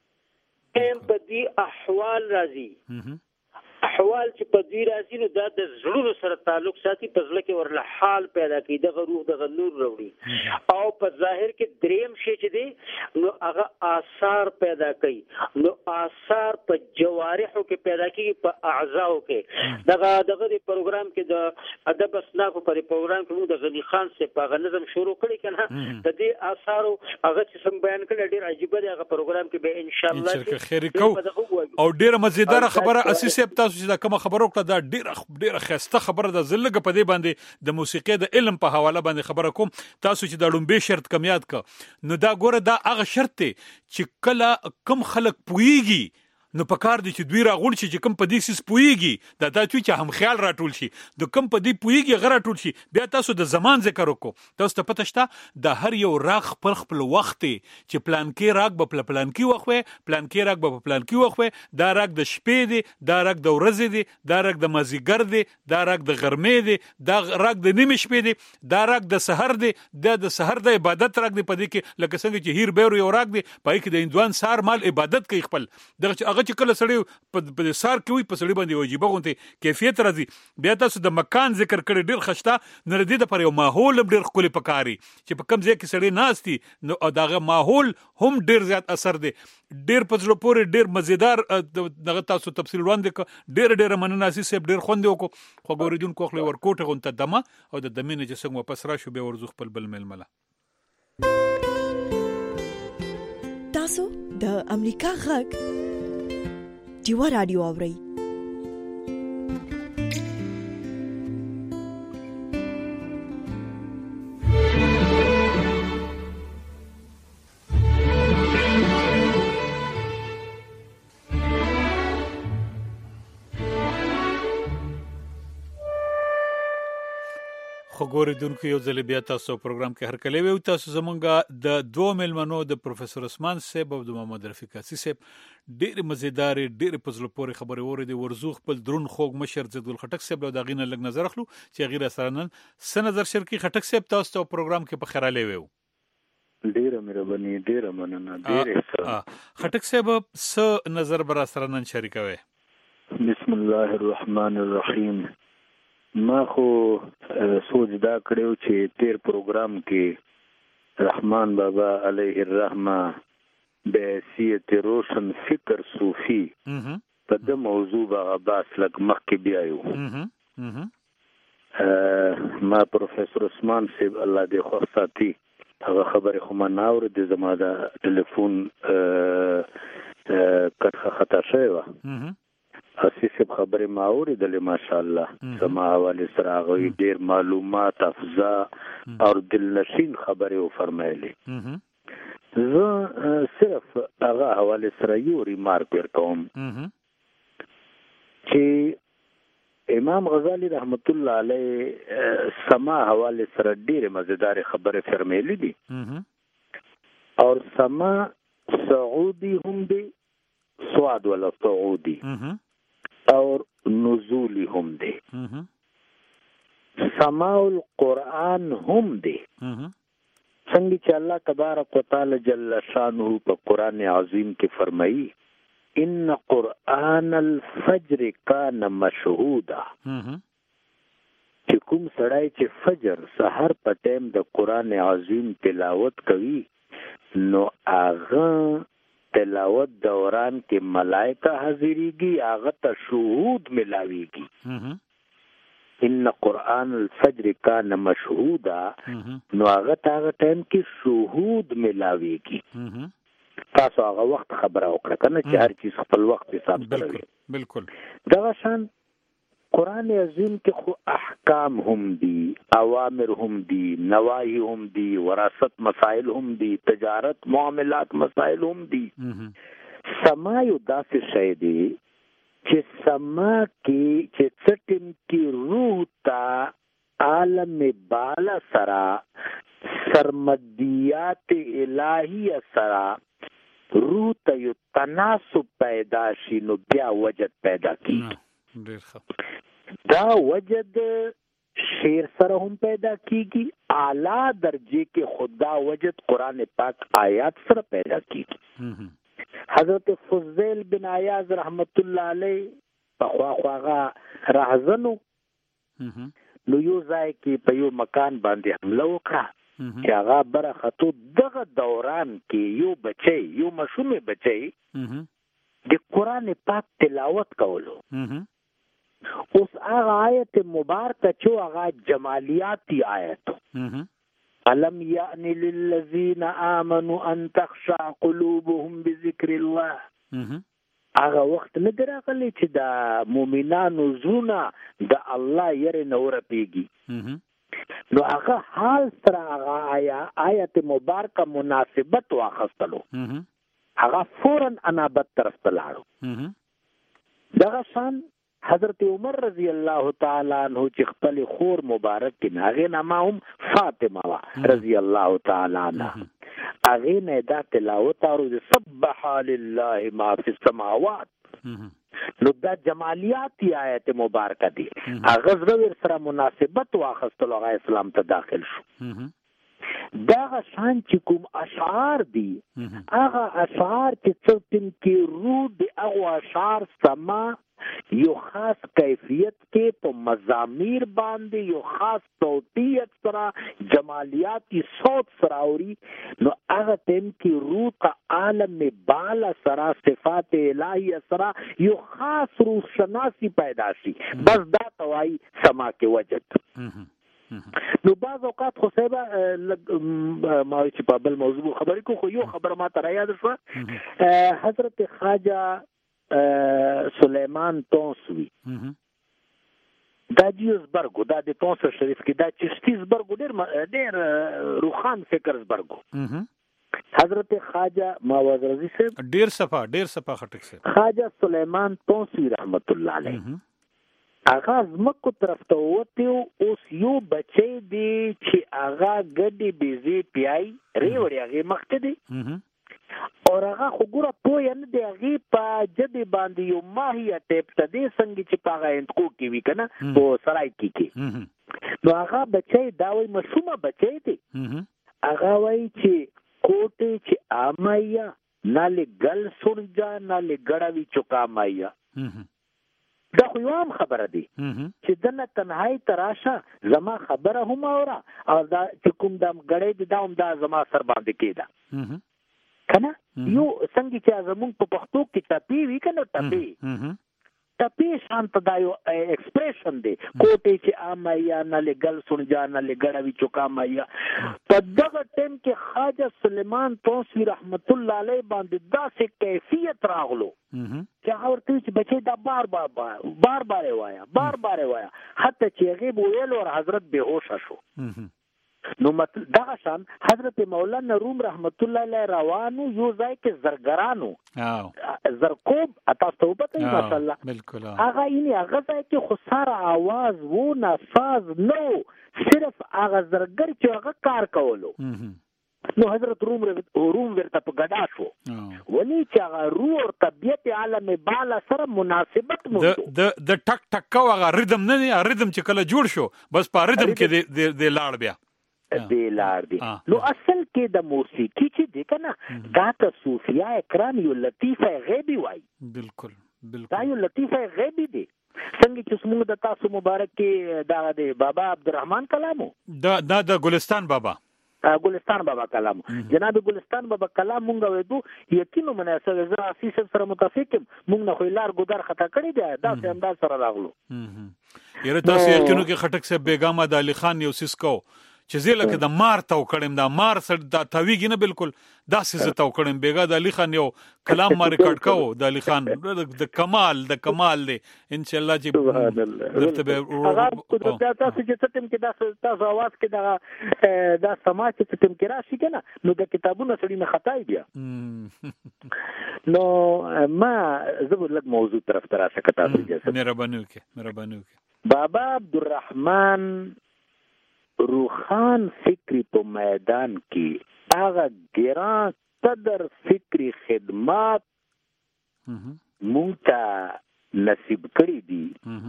هم په دې احوال راځي، احوال چې په دې راځي نو دا د زړونو سره تعلق ساتي، په ځل کې ورله حال پیدا کوي، دغه روح دغه نور راوړي. او په ظاهر کې دریم شی چې دی نو هغه آثار پیدا کوي. نو آثار په جوارحو کې پیدا کیږي، په اعضاو کې. دغه دغه د پروګرام کې د ادب اسناف پر پروګرام کې موږ د غنی خان سے په نظم شروع کړی کنه د دې آثارو هغه چې څنګه بیان کړل ډیر عجیب دی. هغه پروګرام کې به ان شاء الله خیر کو او ډیره مزیدار خبره اساس تاسو چې دا کوم خبرو کړه دا ډیره ډیره خسته خبره ده. زلګه په دې باندې د موسیقي د علم په حواله باندې خبره کوم. تاسو چې دا لومبه شرط کم یاد ک نو دا ګوره دا هغه شرط چې کله کم خلک پويږي نو په کار دي چې دوی راغون شي چې کم په دې سیس پويږي دا دا چې هم خیال راټول شي د کم په دې پويږي غره ټول شي. بیا تاسو د زمان ذکر وکړو. تاسو ته پته شته د هر یو راغ خپل خپل وخت چې پلان کې راغ په پلان کې وخوي، پلان کې راغ په پلان کې وخوي. دا راغ د شپې دی، دا راغ د ورځې دی، دا راغ د مازیګر دی، دا راغ د غرمې دی، دا راغ د نیمه شپې دی، دا راغ د سحر دی، دا د سحر د عبادت راغ دی. په دې کې لکه څنګه چې هیر بیرو یو راغ دی پای کې د هندوان سار مال عبادت کوي خپل دغه چې کله سړی په سار کې وي په سړی باندې واجب غونته کیفیت راځي. بیا تاسو د مکان ذکر کړی ډیر خشته نه ردی د پر یو ماحول ډیر خولي پکاري چې په کم ځای کې سړی ناشتي نو دغه ماحول هم ډیر زیات اثر دی. ډیر پزړه پورې ډیر مزیدار دغه تاسو تفصیل وړاندې ډیر ډیر منناسي سیب ډیر خوند وکړو. خو ګوریدون کوخله ورکوټه غونته دمه او د دمینه چې څنګه واپس را شو به ورزو خپل بل ململه تاسو د امریکا غږ ډیوا رادیو اورئ. خبرېدونکو یو ځل بیا تاسو پروګرام کې هرکلی وي. تاسو زمونږه د دوه ملمنو د پروفیسور عثمان صاحب او د محمد رفیق حسی صاحب ډېر مزیدار ډېر په زړه پورې خبرې اورېدې. ورزو خپل درون خوږ مشر ضد الخټک صاحب له دغې نه لږ نظر اخلو چې هغې راسره نن څه نظر شریک کړي. خټک صاحب تاسو ته پروګرام کې په خیرالی ویو. ډېره مهرباني ډېره مننه ډېر ښه. خټک صاحب څه نظر به راسره نن شریکوئ؟ بسم الله الرحمن الرحیم. ما خو سوچ دا کړو چې تیر پروګرام کې رحمان بابا علیه الرحمه بحیثیت روشن فکر صوفی په د موضوع به بحث لږ مخکې بیایو. ما پروفیسور عثمان صاحب الله دې خوښ ساتي هغه خبرې خو ما نه اورېدې. زما د ټلیفون کټخه خطا شوې وه. حسی صاحب خبرې ما اورېدلې ماشاءالله. زما حوالې سره هغوی ډېر معلومات افزا او دلنشین خبرې وفرمایلې. زه صرف هغه حوالې سره یو ریمارک ورکوم چې امام غزالی رحمت الله علیه سما حوالې سره ډېرې مزیدارې خبرې فرمایلې دي. اور سما سعودي هم دی سواد ولا سعودي اور نزولی هم دی. سماع القرآن هم دی. څنګه چې الله تبارک وتعالى جل شانه په قرآن عظیم کې فرمایي ان قرآن الفجر کان مشهودا. چې کوم سړی چې فجر سحر په ټیم د قرآن عظیم تلاوت کوي نو هغه تلاوت دوران کې ملائکه حاضریږي هغه ته شهود ملاويږي. ان قرآن الفجر کان مشهودا نو هغه ته هغه ټایم کې شهود ملاويږي. تاسو هغه وخت خبره وکړه کنه چې هر چیز خپل وخت حساب کوي. بالکل دا شان قرآن عظیم کې خو احکام هم دي اوامر هم دي نواهی هم دي وراثت مسائل هم دي تجارت معاملات مسائل هم دي. سما یو داسې شی دی چې سما کې چې څټم کې روح تا عالم بالا سرا سرمدیات الهی سرا روح ته یو تناسب پیدا شي نو بیا وجد پیدا کیږي. دا وجد شیر سره هم پیدا کیږي. اعلی درجه کې خدا وجد قرآن پاک آیات سره پیدا کیږي. حضرت فضیل بن عیاض رحمت الله علیه په خوا خواغه راهزنو نو یو ځای کې په یو مکان باندې حمله وکړه چې هغه برخطو دغه دوران کې یو بچی یو مشوم بچی د قرآن پاک تلاوت کولو. اوس هغه آیت مبارکه چې هغه جمالیاتی آیت الم یأن للذین آمنوا ان تخشع قلوبهم بذکر الله. هغه وخت نه درغلی چې د مؤمنانو زړونه د الله یری نه ورپیږي نو هغه حال سره هغه آیت مبارکه مناسبت واخستلو هغه فوراً انابت طرف ته لاړو. دغه شان حضرت عمر رضی الله تعالی عنہ چې خپل خور مبارک کې هغه نامه هم فاطمه رضی الله تعالی عنها هغه نه دا تلاوت او سبح لله ما فی السماوات نو دا جمالیاتی آیت مبارکه دي هغه زړه سره مناسبت واخستلو هغه اسلام ته داخل شو. دا شان چې کوم اشعار دي هغه اشعار چې څوک کې روح دی هغه اشعار سما یو خاص کیفیت کې په مزامیر باندې یو خاص صوتیت سره جمالیاتی صوت سره اوري نو هغه ټیم کې روح کا عالم بالا سره صفات الهی سره یو خاص روح شناسی پیدا شي. بس دا توای سما کې وجد نو بعض اوقات خو صاحب ما چې په بل موضوع خبرې کو خو یو خبر ما ته را یاد شو حضرت خواجه سلیمان تونسوی دا جیوزبرګو دا د تونس شریف کې دا چشتیزبرګو ډېر ډېر روخان فکر زبرګو حضرت خواجه ماوز رضی صاحب ډېر صفه ډېر صفه خټک صاحب خواجه سلیمان تونسوی رحمت الله علیه آغاز مکو طرف ته وته اوس یو بچی دی چې آغا ګډي بيزي پیای ری وړي هغه مخته دی او هغه خو ګوره پوه نه دی هغه په جدي باندې یو ماهی ټیپ ته دی څنګه چې پاغه انتکو کې وی کنه په سرای کې کې نو هغه بچی دا وای مشومه بچی دی هغه وای چې کوټه چې امایا ناله گل سنجا ناله ګړاوي چوکا مایا دا خو یو هم خبره دی چې دنه تنهایی تراشه زما خبره هم اورا او دا چې کوم دم غړې دي دا هم دا زما سر باندې کېده کنه یو څنګه چې زمونږ په پښتو کې ټپی وی کنه ټپی ټپی شانت دا یو ایکسپریشن دی کوټه چې امایا نه لګل سنجا نه لګړوي چوکا مایا په دغه ټیم کې خواجه سلیمان تونسوی رحمت الله علیه باندې داسې کیفیت راغلو چې هغه ورته چې بچي دا بار بار بار بار وایا بار بار وایا حتی چې هغه ویل او حضرت بهوش شو نو مت دغه شان حضرت مولانا روم رحمت الله علیه روانو یو ځای کې زرګرانو زرکوب تاسو ته پته ماشاء الله بالکل هغه یې هغه ځای کې خو سره आवाज وو نه ساز نو صرف هغه زرګر چې هغه کار کولو نو حضرت روم روم ورته په ګډا شو ولې چې هغه روح او طبيعت عالم بالا سره مناسبت مو د د ټک ټک هغه ریدم نه نه ریدم چې کله جوړ شو بس په ریدم کې د د لاړ بیا دی لار دی نو اصل کې د موسیقي چې دی کنه دا ته صوفیا کرام یو لطیفه غیبی وای بالکل بالکل دا یو لطیفه غیبی دی څنګه چې موږ د تاسو مبارک کې دا د بابا عبدالرحمن کلامو دا دا د ګلستان بابا ګلستان بابا کلام جناب ګلستان بابا کلام مونږ وېدو یقینو مناسبه زه اساسا سره متفقم مونږ نه خو لار ګدار خطا کړی دی دا څه انداز سره راغلو یره تاسو یقینو کې خټک صاحب بیگم د علي خان یو سیسکو چې زه لکه د مار تاو کړم دا مار سره دا تویږي نه بالکل دا څه تاو کړم بیګا د علي خان یو کلام ما ریکارډ کاو د علي خان د کمال د کمال دی ان شاء الله چې درته به هغه تاسو چې ستم کې دا تاسو आवाज کې دا دا سماج چې ستم کې راشي کنه نو د کتابونو سړي نه خطای بیا نو ما زبر لګ موضوع طرف تر راشه کتا تاسو مهرباني وکړه مهرباني وکړه بابا عبدالرحمن روخان فکری په میدان کې هغه ګران قدر فکری خدمات مونږ ته نصیب کړی دي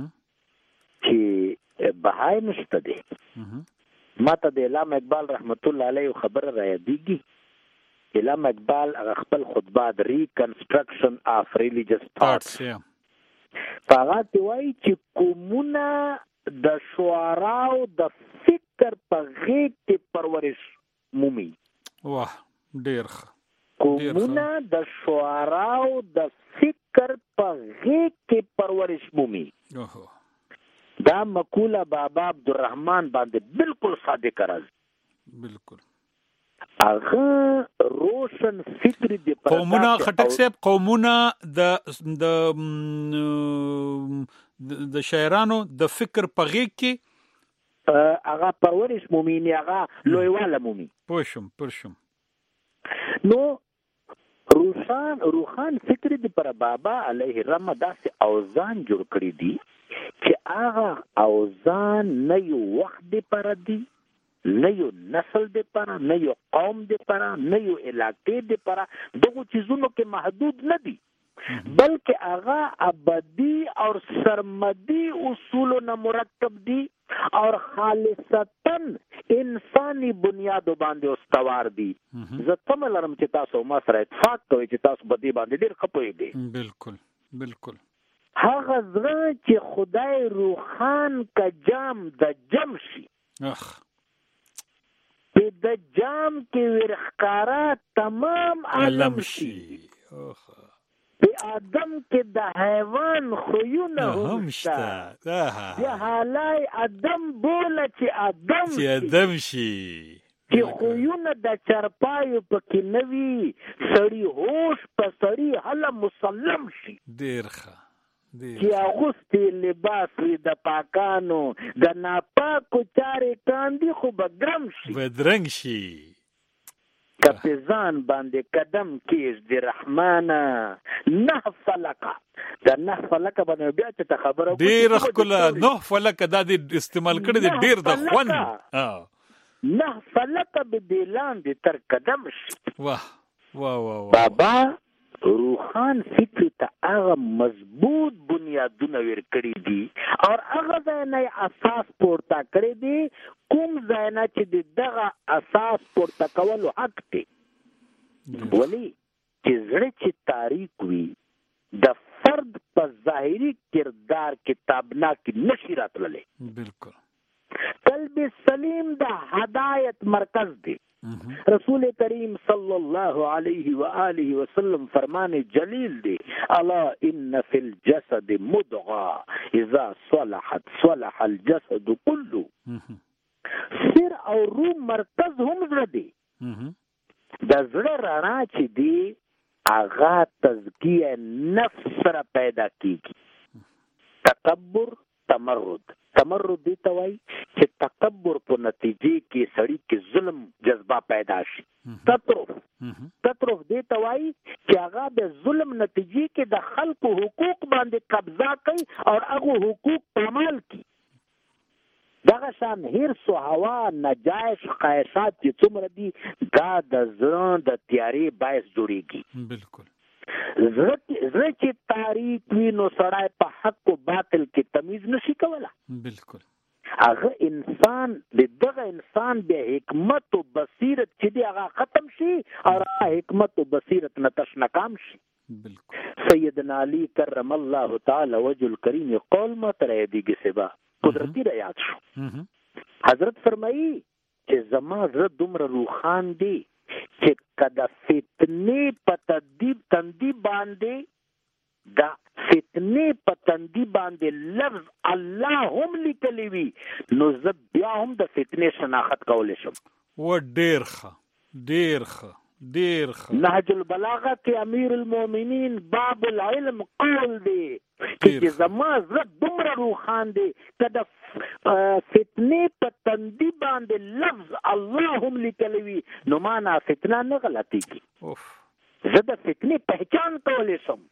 چې بهای نشته دي ما ته د علامه اقبال رحمت الله علیه خبر را یادېږي علامه اقبال هغه خپل خطبات ریکنسټرکشن اف ریلیجیس ثاټس هغه ته وایي چې کومونه د شعراو د فکر په غیږ کې پرورش مومي واه ډیر کومونه د شعراو د فکر په غیږ کې پرورش مومي دا مقوله بابا عبدالرحمن باندې بالکل صادق راز بالکل هغه روشن فکر دی قومونه خټک صاحب قومونه د د شاعرانو د فکر په غیږ کې هغه پرورش مومین هغه لویواله مومي پوښم پوښم نو روشان روحان فکر دی پر بابا علیه الرحمه داسې اوزان جوړ کړی دي چې هغه اوزان نه یو وخت دی پر دی نه یو نسل دی پر نه یو قوم دی پر نه یو علاقې دی پر دغه چیزونو کې محدود نه دي بلکہ آغا ابدی اور سرمدی اصولوں نہ مرکب دی اور خالصتاً انسانی بنیادو باندې استوار دی زتم لرم چې تاسو ما سره اتفاق کوي چې تاسو بدی باندې ډیر خپويږي بالکل بالکل هغه زړه چې خدای روحان کا جام د جم شي اخ په د جام کې ورخکارا تمام عالم شي اخ په آدم کې د حیوان خویونه هم شته. د حالای آدم بوله چې آدم چې آدم شي، چې خویونه د چرپایو پکې نه وي، سړي هوش په سړي هله مسلم شي. ډېر ښه چې اغوستې لباس وي د پاکانو، د ناپاکو چارې کاندي خو بدرنګ شي بدرنګ شي. که په ځان باندې قدم کېږدي رحمانه نه فلکه، د نه فلکه باندې بیا چې ته خبره ډېره ښکله نه فلکه دا دې استعمال کړی دی ډېر د خوند. نه فلکه به دې لاندې تر قدم شي. واه واه واه بابا روحان فکر ته هغه مضبوط بنیادونه ورکړي دي او هغه ځای نه اساس پورته کړی دی کوم ځای نه چې دغه اساس پورته کولو حق دی. ولی چې زړه چې تاریک وي د فرد په ظاهري کردار کې تابناک نشي راتللی. بالکل قلب سلیم د هدایت مرکز دی. رسول کریم صلی الله علیه و آله وسلم فرمان جلیل دی الا ان فی الجسد مضغه اذا صلحت صلح الجسد كله. سر او روح مرکز هم زړه دی. د زړه رڼا چې دی هغه تزکیه نفس سره پیدا کیږي. تکبر تمرد تمرد دی ته وایي چې تکبر په نتیجې کې سړی کې ظلم جذبه پیدا شي. تطرف تطرف دی ته وایي چې هغه د ظلم نتیجې کې د خلکو حقوق باندې قبضه کوي او هغه حقوق پامال کوي. دغه شان هرس او هوا نجایش خواهشات چې څومره دي دا د زړه د تیارې باعث جوړېږي. بالکل زړه چې تاریک وي نو سړی په حق او باطل کې تمیز نشي کولی. بالکل هغه انسان د دغه انسان بیا حکمت او بصیرت چې دی هغه ختم شي او هغه حکمت او بصیرت نه تشنکام شي. بالکل سیدنا علی کرم الله تعالی وجه الکریم قول ما تر دیږي سبا قدرتی را یاد شو. حضرت فرمایي چې زما زړه دومره روحان دی چې کدا فتنې په تدبیر تندی باندې دا فتنې په تندی باندې لفظ الله هم لیکلی وي نو زه بیا هم د فتنې شناخت کولی شم. و ډېر ښه ډېر ښه ډېر ښه. نهج البلاغه کې امیر المؤمنین باب العلم قول دی چې زما زړه دومره روحان دی کدا فتنې په تندی باندې لفظ الله هم لیکلی وي نو معنا فتنه نه غلطیږي. زه د فتنې پہچان کولی شم.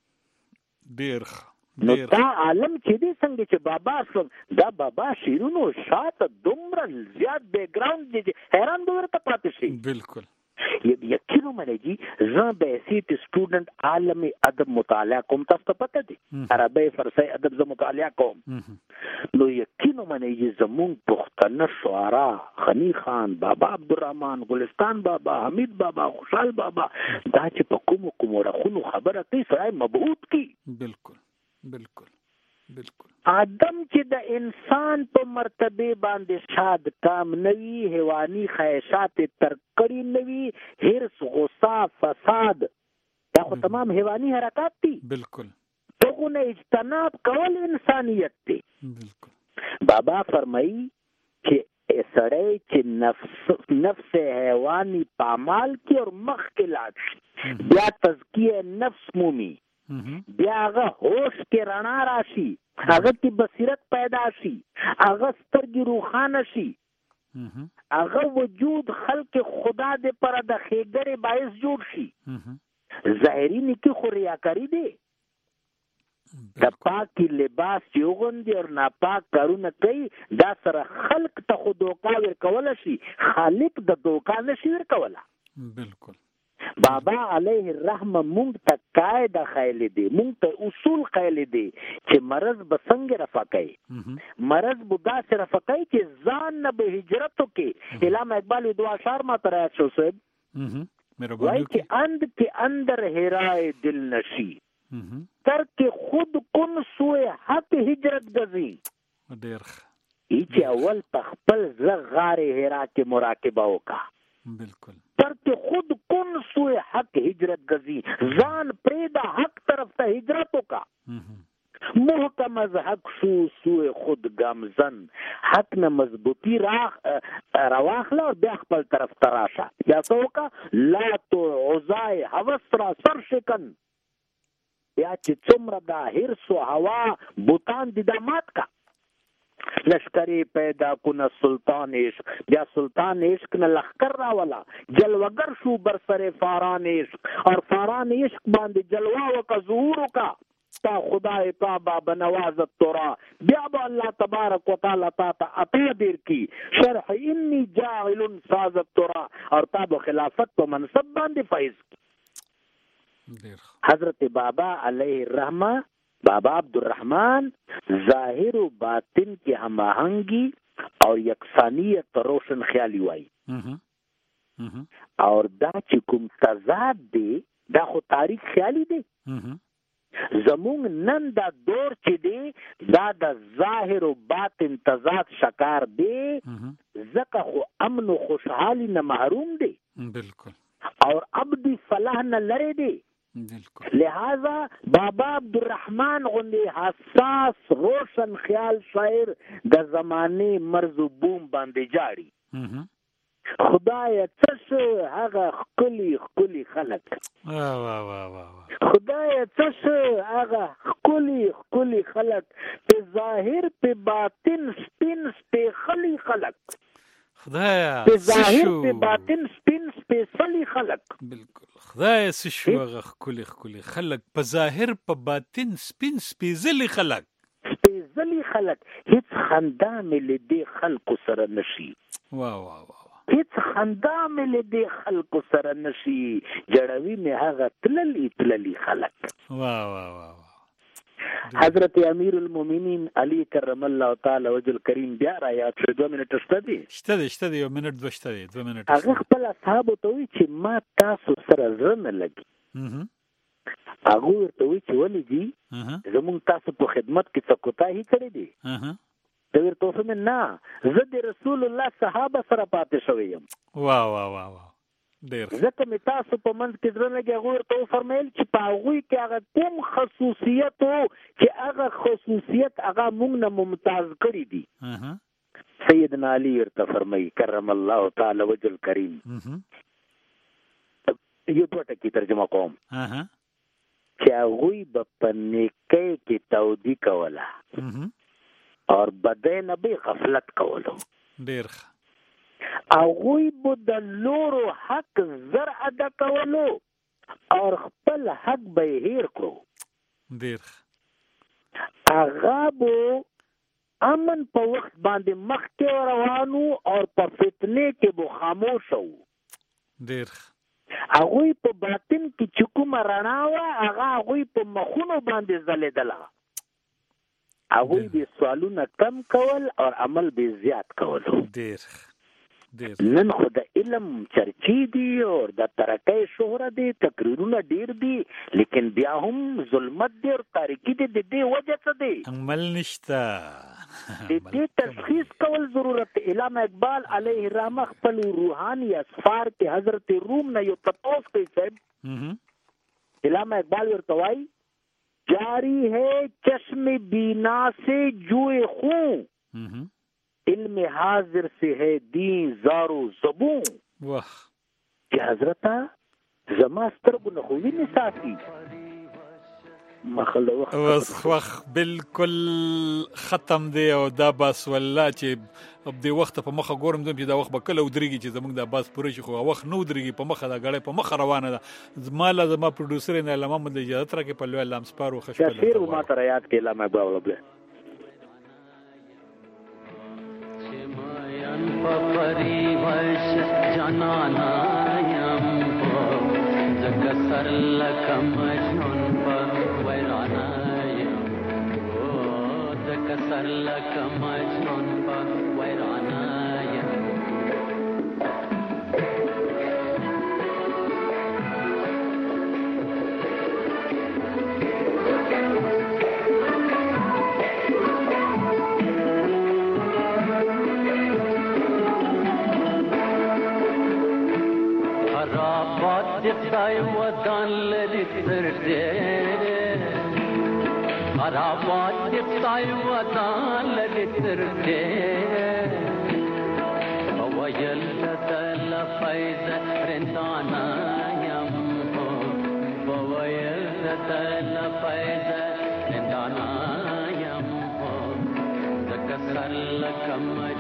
ډېر ښه. نو دا عالم چې دی څنګه چې بابا سم دا بابا شیرونو شاته دومره زیات بیک ګراوند دی حیران به ورته پاتې شي. بالکل یقینو منه جی زه به حیثیت سټوډنټ عالم ادب مطالعه کوم. تاسو ته پته دی عربی فارسی ادب زه مطالعه کوم نو یقینو منه جی زمونږ پښتانه شعرا غنی خان بابا عبدالرحمن ګلستان بابا حمید بابا خوشحال بابا دا چې په کومو کومو رخونو خبره کوي سړی مبهوت کی. بالکل بالکل بالکل. آدم چې د انسان په مرتبه باندې شاد کام نوي حیواني خواهشات تر کړی نوي هرس غصه فساد دا خو تمام حیواني حرکات دي. بالکل دغه نه اجتناب کول انسانیت دی. بالکل بابا فرمایي چې سړی چې نفس نفس حیواني پامال کی اور مخ کې لاړ شي بیا تزکیه نفس مومي بیا هغه هوش کې رڼا راشي هغه کې بصیرت پیدا شي هغه سترګې روښانه شي هغه وجود خلق خدا دې پر د خېګړې باعث جوړ شي. ظاهري نکي خو ریاکاري دی. د پاکي لباس چې وغوندي او ناپاک کارونه کوي دا سره خلق ته خو دوکا ورکولی شي خالق د دوکا نشي ورکولی. بالکل بابا علیه الرحمه مونږ ته قاعده خیلی دی مونږ ته اصول خیلی دی چې مرض به څنګه رفع کوي. مرض به داسې رفع کوي چې ځان نه به هجرت وکړي. علامه اقبال دو اشعار ما ته رایاد شو صاحب وایي چې اند کې اندر هرای دل نشی ترک خود کن سوی حق هجرت گزی. ډېر ای چې اول په خپل زړه غارې هرا کې مراقبه وکړه. بالکل ترک خود کن سوی حق هجرت گزی ځان پرېږده حق طرف ته هجرت وکړه محکم از حق شو سوی خود گامزن حق نه مضبوطی راخ رواخله او بیا خپل طرف ته راشه بیا څه وکړه لا تو عزای هوس را سر شکن بیا چې څومره دا حرص و هوا بوتان دي دا مات کا لشکری پیدا کنه سلطان عشق بیا سلطان عشق نه لخکر راولا جلوگر شو بر سر فاران عشق اور فاران عشق باندې جلوه وکا ظهور وکا تا خدای پابا بنوازت تورا بیا با اللہ تبارک و تعالی تا تا عطا دیر کی شرح انی جاعل سازت تورا اور تا خلافت په منصب باندې فائز کی حضرت بابا علیہ الرحمہ بابا عبدالرحمن ظاہر و باطن کی ہم آہنگی اور یکسانیت روشن خیالی وائی اور دا چې کوم تضاد دی دا خو تاریخ خیالی دی زمونږ نن دا دور چې دی دا د ظاهر و باطن تضاد شکار دی ځکه خو امن و خوشحالی نه محروم دی بالکل اور عبدی فلاح نه لري دی لہذا بابا عبدالرحمن غندی حساس روشن خیال شاعر د زمانے مرز و بوم باندې جاړي خدای څه هغه خلی خلی خلق وا وا وا وا خدای څه هغه خلی خلی خلق په ظاهر په باطن سپین په خلی خلق خدایا په ظاهر په باطن سپین سپیڅلی خلق بالکل خدای څه شو هغه خلی خلی خلق په ظاهر په باطن سپین سپیڅلی خلق سپیڅلی خلق هیڅ خندا مې لدې خلق سره نشي وا وا وا هیڅ خندا مې لدې خلق سره نشي جړوي مې هغه تللی تللی خلق وا وا وا حضرت امیر المؤمنین علی کرم الله تعالی وجه الکریم بیا را یاد شو دوه منټه شته دي شته دي شته دي یو منټ دوه شته دي دوه منټه هغه خپل اصحاب ته وی چې ما تاسو سره زنه لګي هغه ورته وی چې ولې دي زمون تاسو په خدمت کې څه کوتاهی کړی دي دا ورته وسم نه زه د رسول الله صحابه سره پاتې شوی یم وا وا وا وا ډیر ځکه مې تاسو په منځ کې ځل لګي هغه ورته فرمایل چې په هغوی کې هغه کوم خصوصیت وو چې هغه خصوصیت هغه موږ نه ممتاز کړی دي سیدنا علی ورته فرمایي کرم الله تعالی وجه الکریم یو دوه ټکي ترجمه کوم چې هغوی به په نیکۍ کې تودي کوله اور بدۍ نه به غفلت کولو ډیر هغوی به د لورو حق زر ادا کولو اور خپل حق به هیر کړو ډیر هغه به امن په وخت باندې مخکې روانو اور په فتنې کې به خاموش وو ډیر هغوی په باطن کې چې کومه رڼا وه هغه هغوی په مخونو باندې ځلېدله هغوی به سوالونه کم کول اور عمل به زیات کولو ډیر نن خو د علم چرچې دي او د ترقۍ شهرت دي تقریرونه ډیر دي لیکن بیا هم ظلمت دی او تاریکی دی د دې وجه څه دی عمل نشته د دې تشخیص کول ضرورت علامه اقبال علیه الرحمه خپل روحاني اسفار کې حضرت روم نه یو تپوس کوي صاحب علامه اقبال ورته وایي جاری ہے چشم بینا سے جوئے خون علم حاضر سے ہے دین زارو زبون واہ چې حضرتا زما سترګو نه خو وینې ساتي مخله وخت وخت بالکل ختم دی او دا بس والله چې اب دی وخت په مخه ګورم چې دا وخت به کله ودرېږي چې زموږ دا بس پوره شي خو وخت نه ودرېږي په مخه دا غړې په مخه روانه ده زما لا زما پروډوسر نه علامه محمد اجازه راکې په لوی علام سپارو خوشاله شیر ما ته یاد کې علامه باور पपरी वर्ष जनानायम जग सरलक मजनून पर वैरानायम ओ जग सरलक मजनून पर वैरानायम خدای ودان لري تر دې خرابات خدای ودان لري تر دې ويل تل فايز رندانا يم ويل تل فايز رندانا يم ذكر لكم